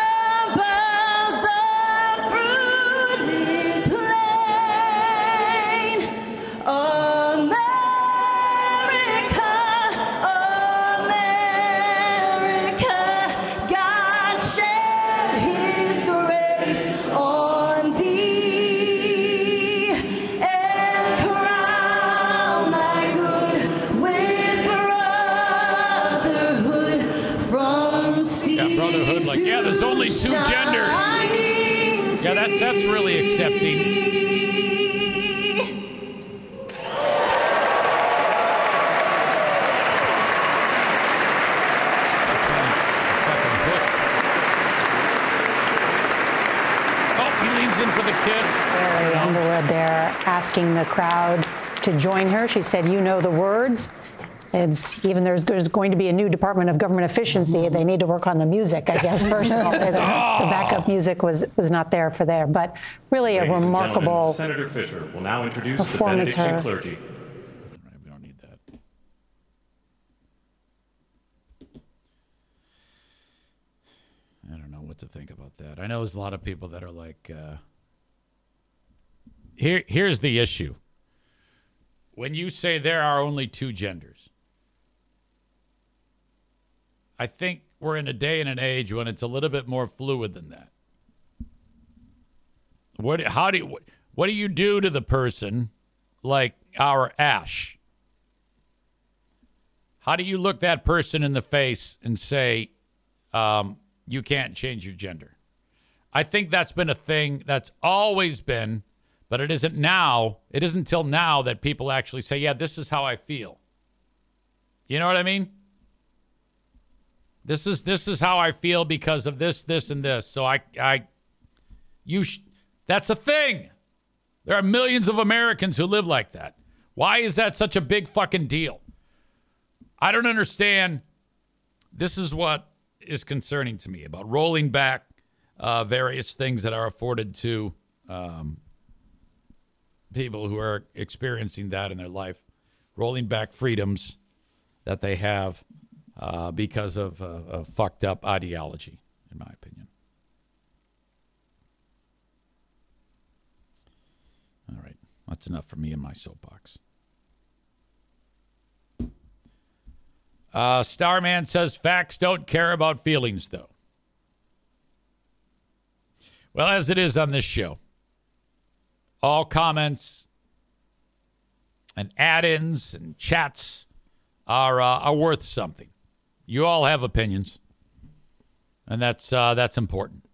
Two genders. Yeah, that's that's really accepting. Oh, he leans in for the kiss. Carrie Underwood there asking the crowd to join her. She said, "You know the words." It's even there's, there's going to be a new Department of Government Efficiency. They need to work on the music, I guess, first of all. The, the backup music was was not there for there. But really a Ladies remarkable Senator Fisher will now introduce the performance. benediction Her. clergy. We don't need that. I don't know what to think about that. I know there's a lot of people that are like, uh, here. here's the issue. When you say there are only two genders, I think we're in a day and an age when it's a little bit more fluid than that. What, how do you, what do you do to the person like our Ash? How do you look that person in the face and say, um, you can't change your gender? I think that's been a thing that's always been, but it isn't now. It isn't until now that people actually say, yeah, this is how I feel. You know what I mean? This is this is how I feel because of this, this, and this. So I, I, you, sh- that's a thing. There are millions of Americans who live like that. Why is that such a big fucking deal? I don't understand. This is what is concerning to me about rolling back uh, various things that are afforded to um, people who are experiencing that in their life, rolling back freedoms that they have uh, because of uh, a fucked up ideology, in my opinion. All right, that's enough for me and my soapbox. Uh, Starman says facts don't care about feelings, though. Well, as it is on this show, all comments and add-ins and chats are uh, are worth something. You all have opinions, and that's uh, that's important.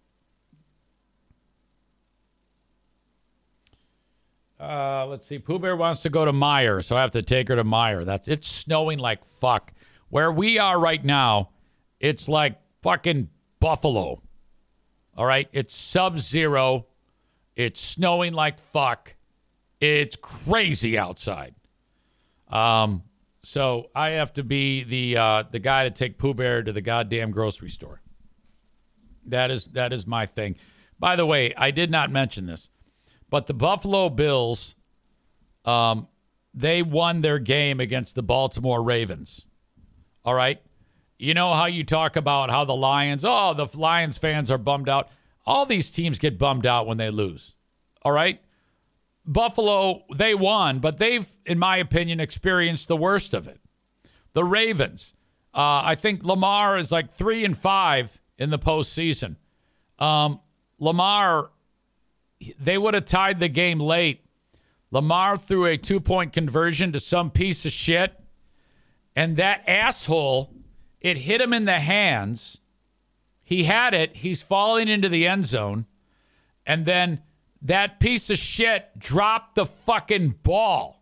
Uh, let's see. Pooh Bear wants to go to Meijer, so I have to take her to Meijer. That's it's snowing like fuck. Where we are right now, it's like fucking Buffalo. All right, it's sub-zero. It's snowing like fuck. It's crazy outside. Um, so I have to be the uh, the guy to take Pooh Bear to the goddamn grocery store. That is that is my thing. By the way, I did not mention this, but the Buffalo Bills, um, they won their game against the Baltimore Ravens. All right? You know how you talk about how the Lions, oh, the Lions fans are bummed out. All these teams get bummed out when they lose. All right? Buffalo, they won, but they've, in my opinion, experienced the worst of it. The Ravens, uh, I think Lamar is like three and five in the postseason. Um, Lamar, they would have tied the game late. Lamar threw a two-point conversion to some piece of shit, and that asshole, it hit him in the hands. He had it. He's falling into the end zone, and then that piece of shit dropped the fucking ball.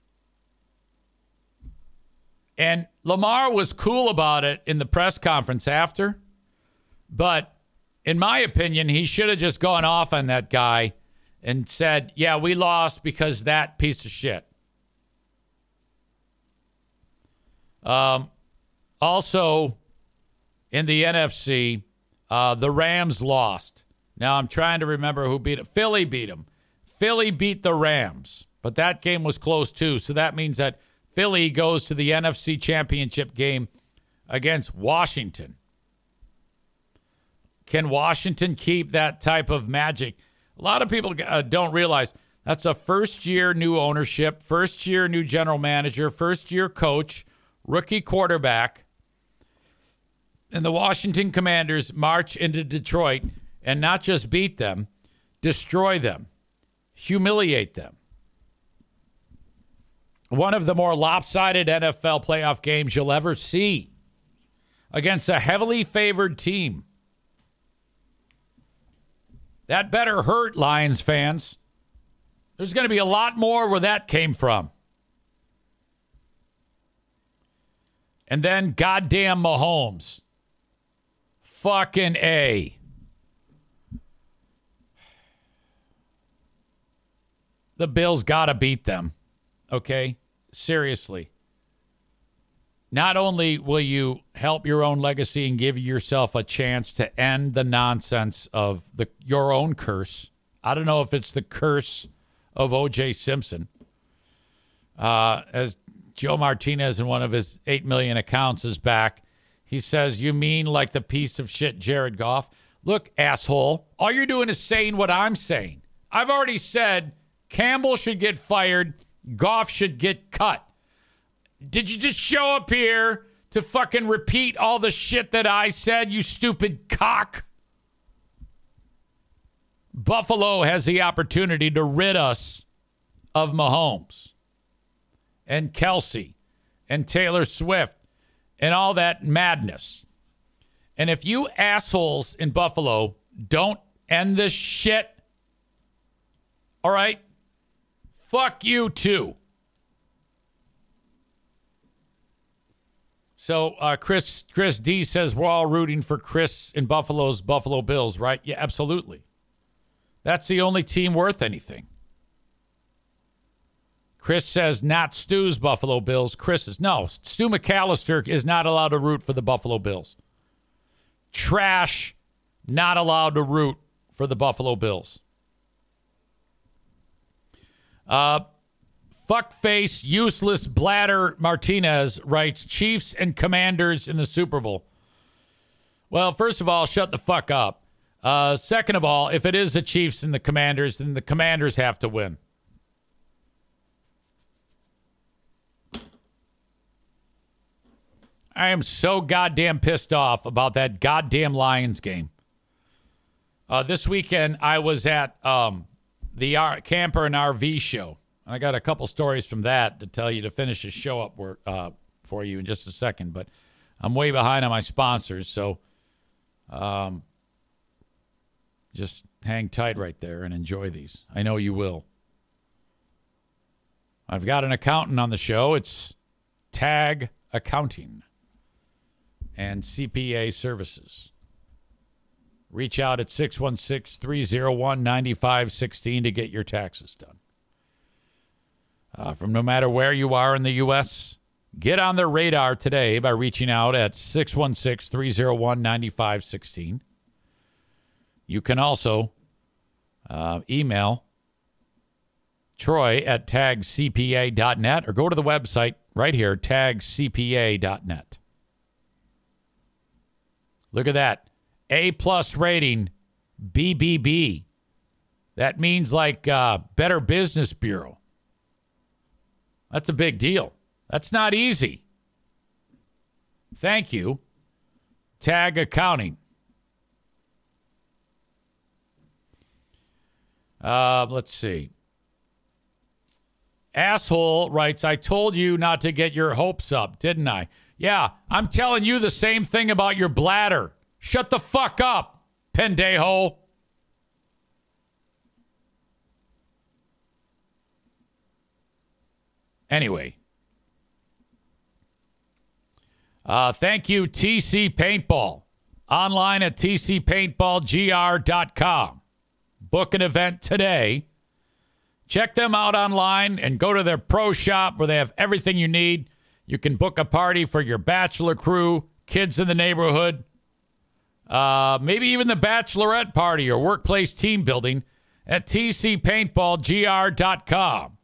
And Lamar was cool about it in the press conference after. But in my opinion, he should have just gone off on that guy and said, yeah, we lost because that piece of shit. Um, also, in the N F C, uh, the Rams lost. Now, I'm trying to remember who beat it. Philly beat them. Philly beat the Rams, but that game was close too. So that means that Philly goes to the N F C Championship game against Washington. Can Washington keep that type of magic? A lot of people uh, don't realize that's a first-year new ownership, first-year new general manager, first-year coach, rookie quarterback. And the Washington Commanders march into Detroit and not just beat them, destroy them, humiliate them. One of the more lopsided N F L playoff games you'll ever see against a heavily favored team. That better hurt, Lions fans. There's going to be a lot more where that came from. And then goddamn Mahomes. Fucking A. The Bills got to beat them. Okay? Seriously. Not only will you help your own legacy and give yourself a chance to end the nonsense of the your own curse. I don't know if it's the curse of O J Simpson. Uh, as Joe Martinez in one of his eight million accounts is back, he says, you mean like the piece of shit Jared Goff? Look, asshole, all you're doing is saying what I'm saying. I've already said Campbell should get fired. Goff should get cut. Did you just show up here to fucking repeat all the shit that I said, you stupid cock? Buffalo has the opportunity to rid us of Mahomes and Kelsey and Taylor Swift and all that madness. And if you assholes in Buffalo don't end this shit, all right, fuck you too. So uh, Chris Chris D says we're all rooting for Chris in Buffalo's Buffalo Bills, right? Yeah, absolutely. That's the only team worth anything. Chris says not Stu's Buffalo Bills. Chris's. No, Stu McAllister is not allowed to root for the Buffalo Bills. Trash, not allowed to root for the Buffalo Bills. Uh, fuckface, useless bladder Martinez writes, Chiefs and Commanders in the Super Bowl. Well, first of all, shut the fuck up. Uh, second of all, if it is the Chiefs and the Commanders, then the Commanders have to win. I am so goddamn pissed off about that goddamn Lions game. Uh, this weekend, I was at um, the R- Camper and R V show. I got a couple stories from that to tell you to finish the show up uh, for you in just a second. But I'm way behind on my sponsors, so um, just hang tight right there and enjoy these. I know you will. I've got an accountant on the show. It's Tag Accounting and C P A Services. Reach out at six one six, three oh one, nine five one six to get your taxes done. Uh, from no matter where you are in the U S, get on their radar today by reaching out at six one six, three oh one, nine five one six. You can also uh, email Troy at tag c p a dot net or go to the website right here, tag c p a dot net. Look at that. A-plus rating, B B B. That means like uh, Better Business Bureau. That's a big deal. That's not easy. Thank you. Tag Accounting. Uh, let's see. Asshole writes, I told you not to get your hopes up, didn't I? Yeah, I'm telling you the same thing about your bladder. Shut the fuck up, pendejo. Anyway. Uh, thank you, T C Paintball. Online at T C paintball G R dot com. Book an event today. Check them out online and go to their pro shop where they have everything you need. You can book a party for your bachelor crew, kids in the neighborhood, uh, maybe even the bachelorette party or workplace team building at T C paintball G R dot com.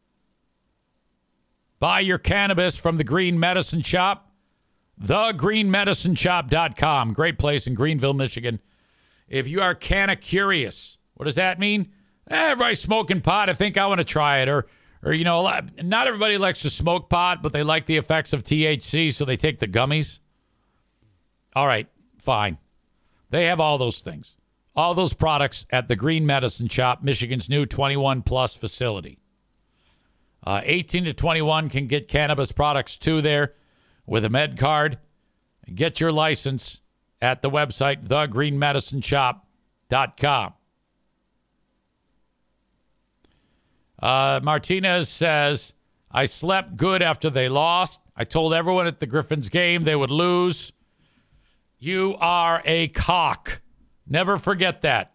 Buy your cannabis from the Green Medicine Shop, the green medicine shop dot com. Great place in Greenville, Michigan. If you are canna curious, what does that mean? Everybody's smoking pot. I think I want to try it. Or, or you know, not everybody likes to smoke pot, but they like the effects of T H C, so they take the gummies. All right, fine. They have all those things. All those products at the Green Medicine Shop, Michigan's new twenty-one plus facility. Uh, eighteen to twenty-one can get cannabis products too there with a med card. Get your license at the website, the green medicine shop dot com. Uh, Martinez says, I slept good after they lost. I told everyone at the Griffins game they would lose. You are a cock. Never forget that.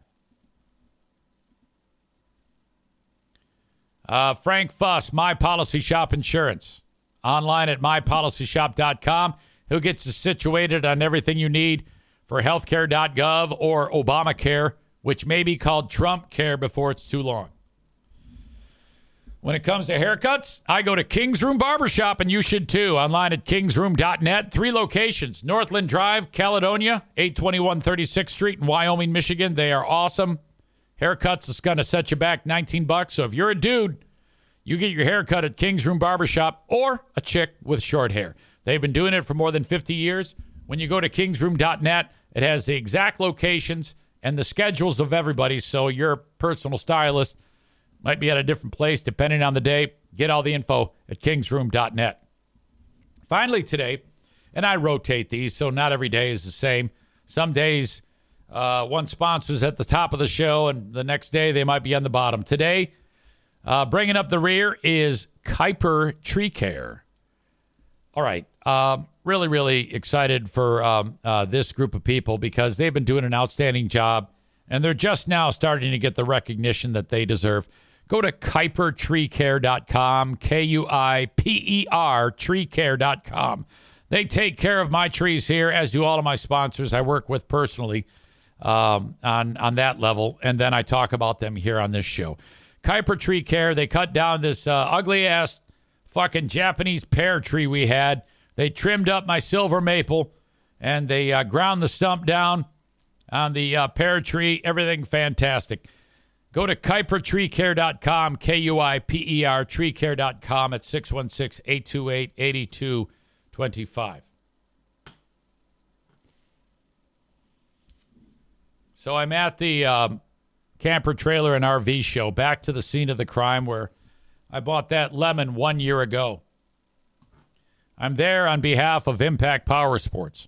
Uh, Frank Fuss, My Policy Shop Insurance. Online at my policy shop dot com. He'll get you situated on everything you need for healthcare dot gov or Obamacare, which may be called Trump Care before it's too long. When it comes to haircuts, I go to King's Room Barbershop, and you should too. Online at kings room dot net. Three locations. Northland Drive, Caledonia, eight twenty-one thirty-sixth Street in Wyoming, Michigan. They are awesome. Haircuts is going to set you back nineteen bucks. So if you're a dude, you get your hair cut at King's Room Barbershop, or a chick with short hair. They've been doing it for more than fifty years. When you go to kings room dot net, it has the exact locations and the schedules of everybody, so your personal stylist might be at a different place depending on the day. Get all the info at kings room dot net. Finally today, and I rotate these, so not every day is the same. Some days, uh, one sponsor's at the top of the show, and the next day they might be on the bottom. Today, Uh, bringing up the rear is Kuiper Tree Care. All right. Um, really, really excited for um, uh, this group of people because they've been doing an outstanding job, and they're just now starting to get the recognition that they deserve. Go to kuiper tree care dot com, K U I P E R, tree care dot com. They take care of my trees here, as do all of my sponsors I work with personally um, on, on that level, and then I talk about them here on this show. Kuiper Tree Care, they cut down this uh, ugly-ass fucking Japanese pear tree we had. They trimmed up my silver maple, and they uh, ground the stump down on the uh, pear tree. Everything fantastic. Go to kuiper tree care dot com, K U I P E R, tree care dot com at six one six, eight two eight, eight two two five. So I'm at the... Um, camper trailer and R V show, back to the scene of the crime where I bought that lemon one year ago. I'm there on behalf of Impact Power Sports.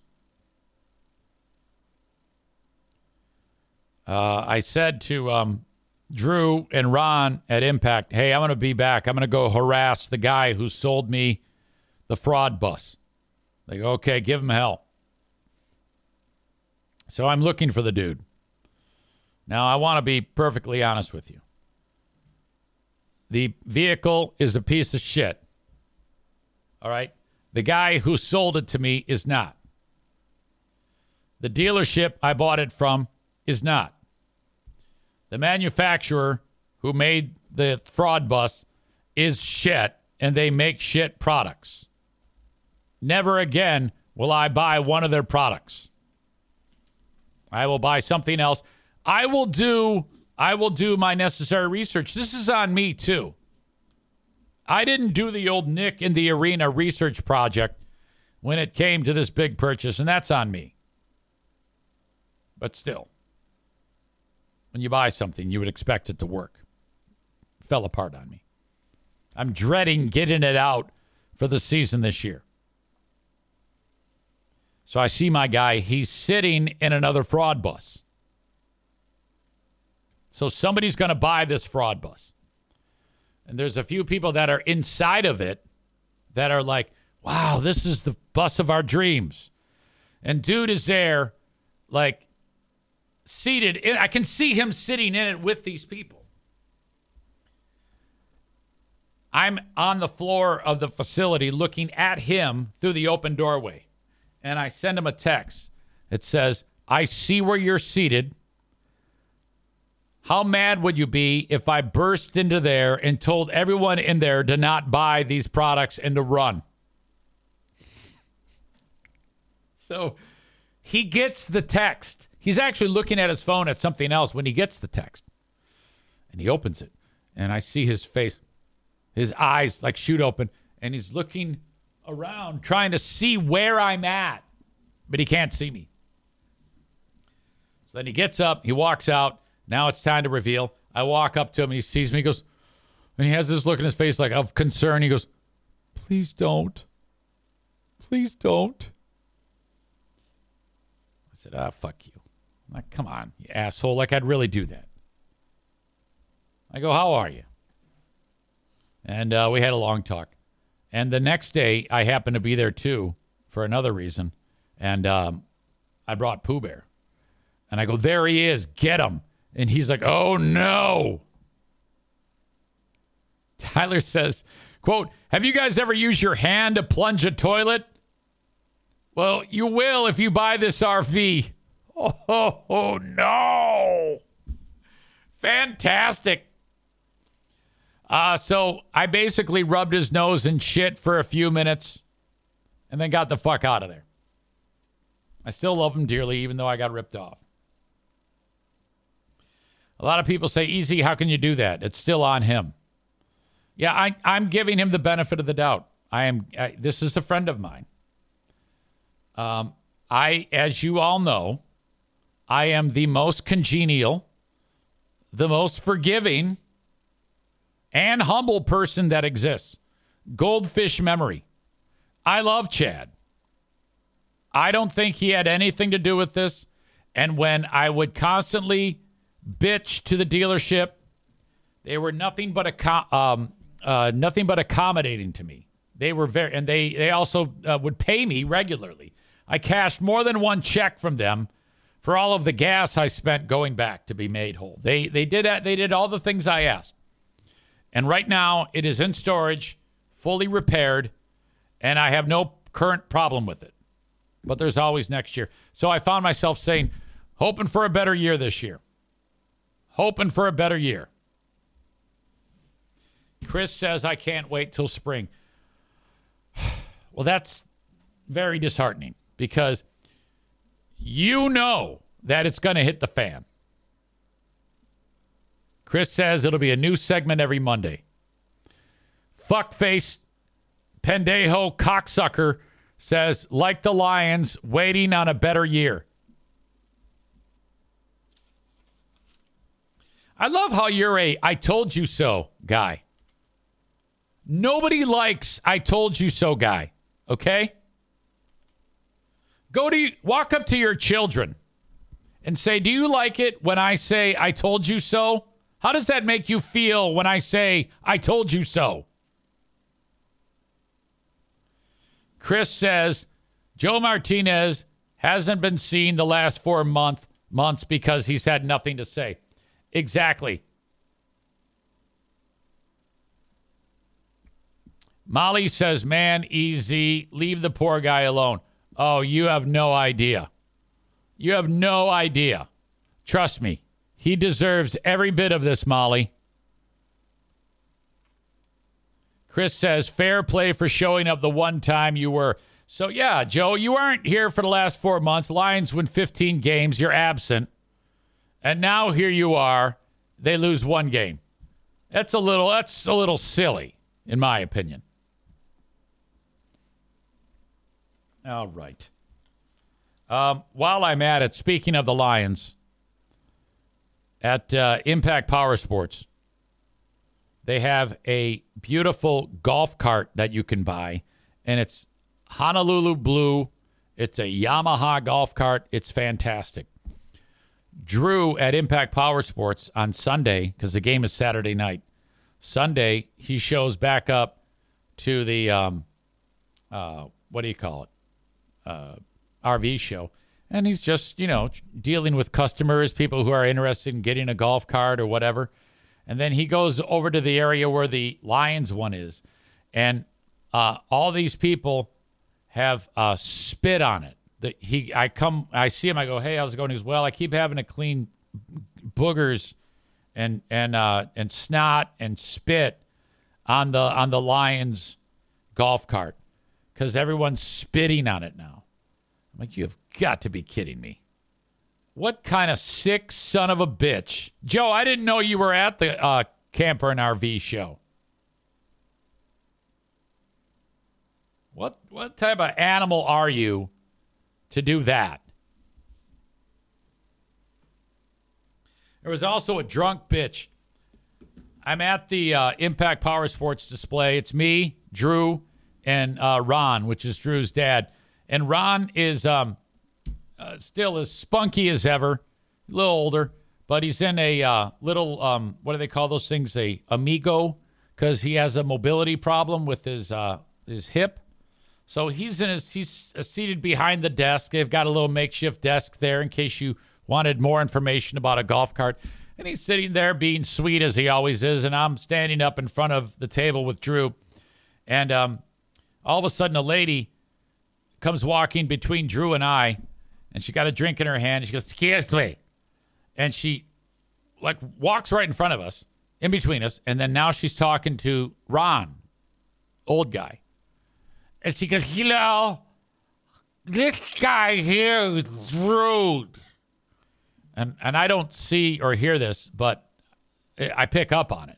Uh, I said to um, Drew and Ron at Impact, hey, I'm going to be back. I'm going to go harass the guy who sold me the fraud bus. They go, okay, give him hell. So I'm looking for the dude. Now, I want to be perfectly honest with you. The vehicle is a piece of shit. All right? The guy who sold it to me is not. The dealership I bought it from is not. The manufacturer who made the fraud bus is shit, and they make shit products. Never again will I buy one of their products. I will buy something else. I will do I will do my necessary research. This is on me, too. I didn't do the old Nick in the Arena research project when it came to this big purchase, and that's on me. But still, when you buy something, you would expect it to work. It fell apart on me. I'm dreading getting it out for the season this year. So I see my guy. He's sitting in another fraud bus. So somebody's going to buy this fraud bus. And there's a few people that are inside of it that are like, wow, this is the bus of our dreams. And dude is there, like, seated. In, I can see him sitting in it with these people. I'm on the floor of the facility looking at him through the open doorway. And I send him a text. It says, I see where you're seated. How mad would you be if I burst into there and told everyone in there to not buy these products and to run? So he gets the text. He's actually looking at his phone at something else when he gets the text. And he opens it. And I see his face. His eyes like shoot open. And he's looking around trying to see where I'm at. But he can't see me. So then he gets up. He walks out. Now it's time to reveal. I walk up to him and he sees me. He goes, and he has this look in his face like of concern. He goes, please don't. Please don't. I said, ah, fuck you. I'm like, come on, you asshole. Like I'd really do that. I go, how are you? And uh, we had a long talk. And the next day, I happened to be there too for another reason. And um, I brought Pooh Bear. And I go, there he is. Get him. And he's like, oh, no. Tyler says, quote, have you guys ever used your hand to plunge a toilet? Well, you will if you buy this R V. Oh, oh, oh no. Fantastic. Uh, so I basically rubbed his nose in shit for a few minutes and then got the fuck out of there. I still love him dearly, even though I got ripped off. A lot of people say, easy, how can you do that? It's still on him. Yeah, I, I'm giving him the benefit of the doubt. I am. I, this is a friend of mine. Um, I, as you all know, I am the most congenial, the most forgiving, and humble person that exists. Goldfish memory. I love Chad. I don't think he had anything to do with this. And when I would constantly bitch to the dealership, they were nothing but a um, uh, nothing but accommodating to me. They were very, and they they also uh, would pay me regularly. I cashed more than one check from them for all of the gas I spent going back to be made whole. They they did they did all the things I asked, and right now it is in storage, fully repaired, and I have no current problem with it. But there's always next year. So I found myself saying, hoping for a better year this year. Hoping for a better year. Chris says, I can't wait till spring. Well, that's very disheartening because you know that it's going to hit the fan. Chris says it'll be a new segment every Monday. Fuckface pendejo cocksucker says, like the Lions, waiting on a better year. I love how you're a I told you so guy. Nobody likes I told you so guy, okay? Go to walk up to your children and say, do you like it when I say I told you so? How does that make you feel when I say I told you so? Chris says Joe Martinez hasn't been seen the last four month, months because he's had nothing to say. Exactly. Molly says, man, easy. Leave the poor guy alone. Oh, you have no idea. You have no idea. Trust me. He deserves every bit of this, Molly. Chris says, fair play for showing up the one time you were. So, yeah, Joe, you aren't here for the last four months. Lions win fifteen games. You're absent. And now here you are. They lose one game. That's a little, that's a little silly, in my opinion. All right. Um, while I'm at it, speaking of the Lions, at uh, Impact Power Sports, they have a beautiful golf cart that you can buy, and it's Honolulu blue. It's a Yamaha golf cart. It's fantastic. Drew at Impact Power Sports on Sunday, because the game is Saturday night, Sunday, he shows back up to the, um, uh, what do you call it, uh, R V show. And he's just, you know, dealing with customers, people who are interested in getting a golf cart or whatever. And then he goes over to the area where the Lions one is. And uh, all these people have uh, spit on it. The, he, I come, I see him, I go, hey, how's it going? He goes, well, I keep having to clean boogers and and uh, and snot and spit on the on the Lions golf cart because everyone's spitting on it now. I'm like, you have got to be kidding me. What kind of sick son of a bitch. Joe, I didn't know you were at the uh, Camper and R V show. What what type of animal are you to do that? There was also a drunk bitch. I'm at the uh, Impact Power Sports display. It's me, Drew, and uh, Ron, which is Drew's dad. And Ron is um, uh, still as spunky as ever, a little older, but he's in a uh, little, um, what do they call those things, a Amigo, because he has a mobility problem with his uh, his hip. So he's in his, he's seated behind the desk. They've got a little makeshift desk there in case you wanted more information about a golf cart. And he's sitting there being sweet as he always is. And I'm standing up in front of the table with Drew. And um, all of a sudden a lady comes walking between Drew and I. And she got a drink in her hand. And she goes, excuse me. And she like walks right in front of us, in between us. And then now she's talking to Ron, old guy. And she goes, you know, this guy here is rude. And and I don't see or hear this, but I pick up on it.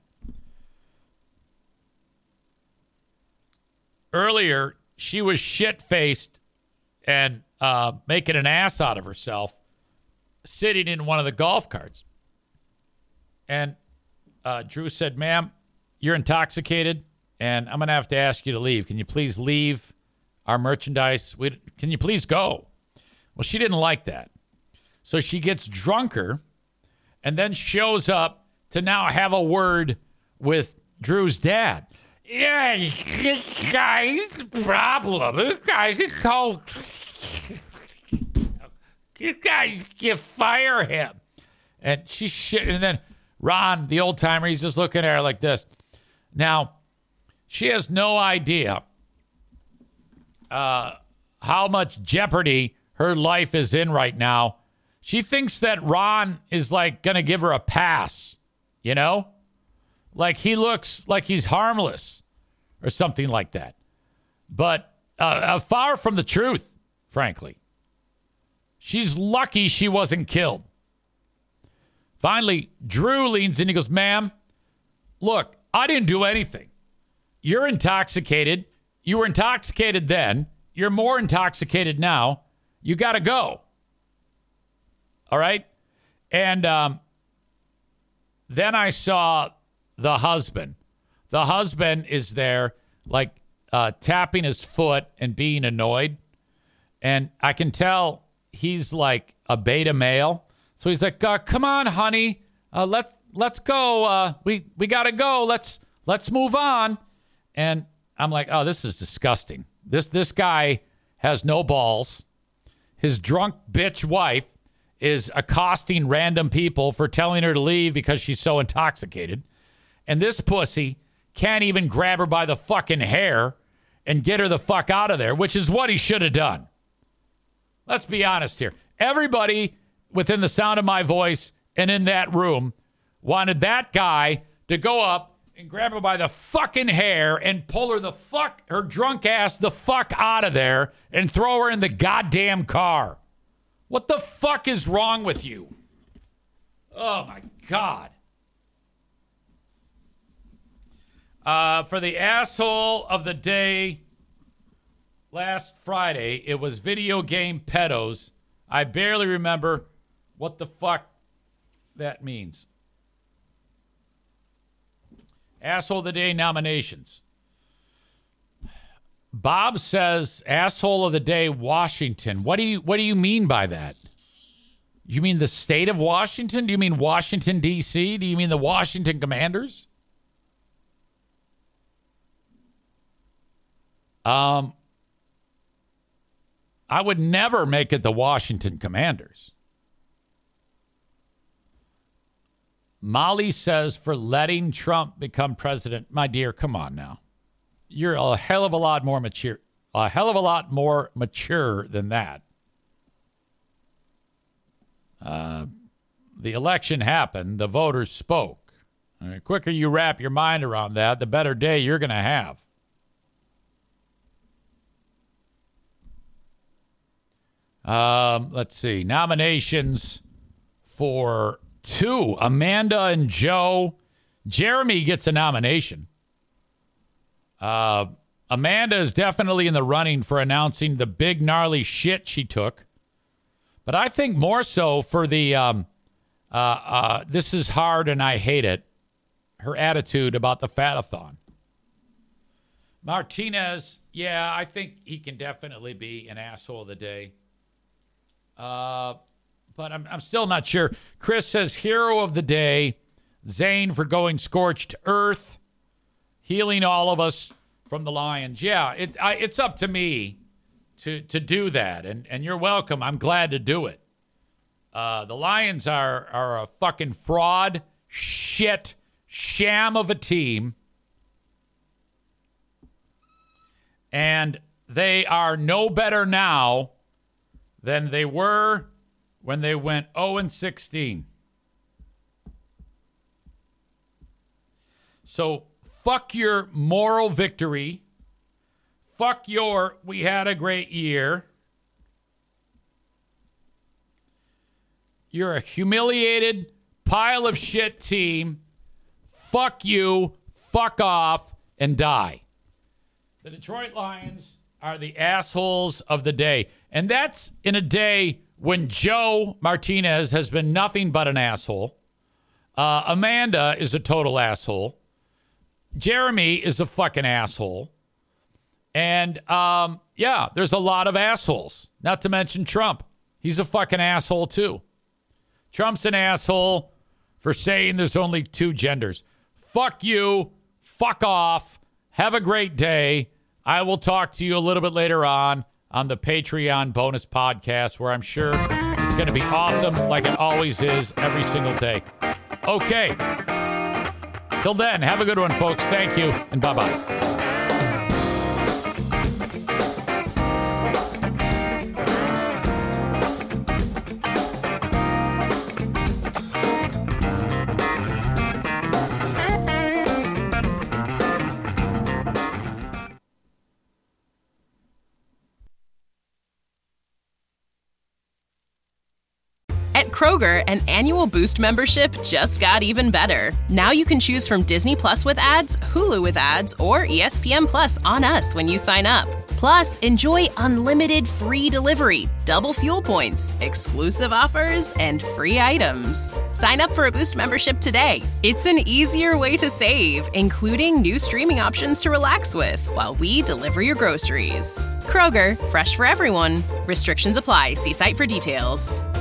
Earlier, she was shit-faced and uh, making an ass out of herself sitting in one of the golf carts. And uh, Drew said, ma'am, you're intoxicated. And I'm going to have to ask you to leave. Can you please leave our merchandise? We, can you please go? Well, she didn't like that. So she gets drunker and then shows up to now have a word with Drew's dad. Yeah, this guy's the problem. This guy's so... This guy's... You fire him. And she's shit. And then Ron, the old timer, he's just looking at her like this. Now... She has no idea uh, how much jeopardy her life is in right now. She thinks that Ron is like going to give her a pass, you know? Like he looks like he's harmless or something like that. But uh, uh, far from the truth, frankly. She's lucky she wasn't killed. Finally, Drew leans in. He goes, ma'am, look, I didn't do anything. You're intoxicated. You were intoxicated then. You're more intoxicated now. You got to go. All right? And um, then I saw the husband. The husband is there, like, uh, tapping his foot and being annoyed. And I can tell he's like a beta male. So he's like, uh, come on, honey. Uh, let's, let's go. Uh, we we got to go. Let's let's move on. And I'm like, oh, this is disgusting. This this guy has no balls. His drunk bitch wife is accosting random people for telling her to leave because she's so intoxicated. And this pussy can't even grab her by the fucking hair and get her the fuck out of there, which is what he should have done. Let's be honest here. Everybody within the sound of my voice and in that room wanted that guy to go up and grab her by the fucking hair and pull her the fuck, her drunk ass the fuck out of there and throw her in the goddamn car. What the fuck is wrong with you? Oh, my God. Uh, for the asshole of the day last Friday, it was video game pedos. I barely remember what the fuck that means. Asshole of the Day nominations. Bob says, asshole of the day, Washington. What do you what do you mean by that? You mean the state of Washington? Do you mean Washington, D C? Do you mean the Washington Commanders? Um, I would never make it the Washington Commanders. Molly says for letting Trump become president. My dear, come on now. You're a hell of a lot more mature, a hell of a lot more mature than that. Uh, the election happened. The voters spoke. The quicker you wrap your mind around that, the better day you're going to have. Um, let's see. Nominations for two. Amanda and Joe. Jeremy gets a nomination. Uh, Amanda is definitely in the running for announcing the big gnarly shit she took. But I think more so for the, um, uh, uh, this is hard and I hate it, her attitude about the fat-a-thon. Martinez, yeah, I think he can definitely be an asshole of the day. Uh, but I'm, I'm still not sure. Chris says hero of the day, Zane for going scorched earth, healing all of us from the Lions. Yeah, it, I, it's up to me to to do that, and and you're welcome. I'm glad to do it. Uh, the Lions are are a fucking fraud, shit, sham of a team, and they are no better now than they were when they went oh and sixteen. So fuck your moral victory. Fuck your, we had a great year. You're a humiliated pile of shit team. Fuck you, fuck off, and die. The Detroit Lions are the assholes of the day. And that's in a day when Joe Martinez has been nothing but an asshole. Uh, Amanda is a total asshole. Jeremy is a fucking asshole. And, um, yeah, there's a lot of assholes. Not to mention Trump. He's a fucking asshole, too. Trump's an asshole for saying there's only two genders. Fuck you. Fuck off. Have a great day. I will talk to you a little bit later on on the Patreon bonus podcast, where I'm sure it's going to be awesome like it always is every single day. Okay. Till then, have a good one, folks. Thank you, and bye-bye. Kroger, an annual Boost membership just got even better. Now you can choose from Disney Plus with ads, Hulu with ads, or E S P N Plus on us when you sign up. Plus, enjoy unlimited free delivery, double fuel points, exclusive offers, and free items. Sign up for a Boost membership today. It's an easier way to save, including new streaming options to relax with while we deliver your groceries. Kroger, fresh for everyone. Restrictions apply. See site for details.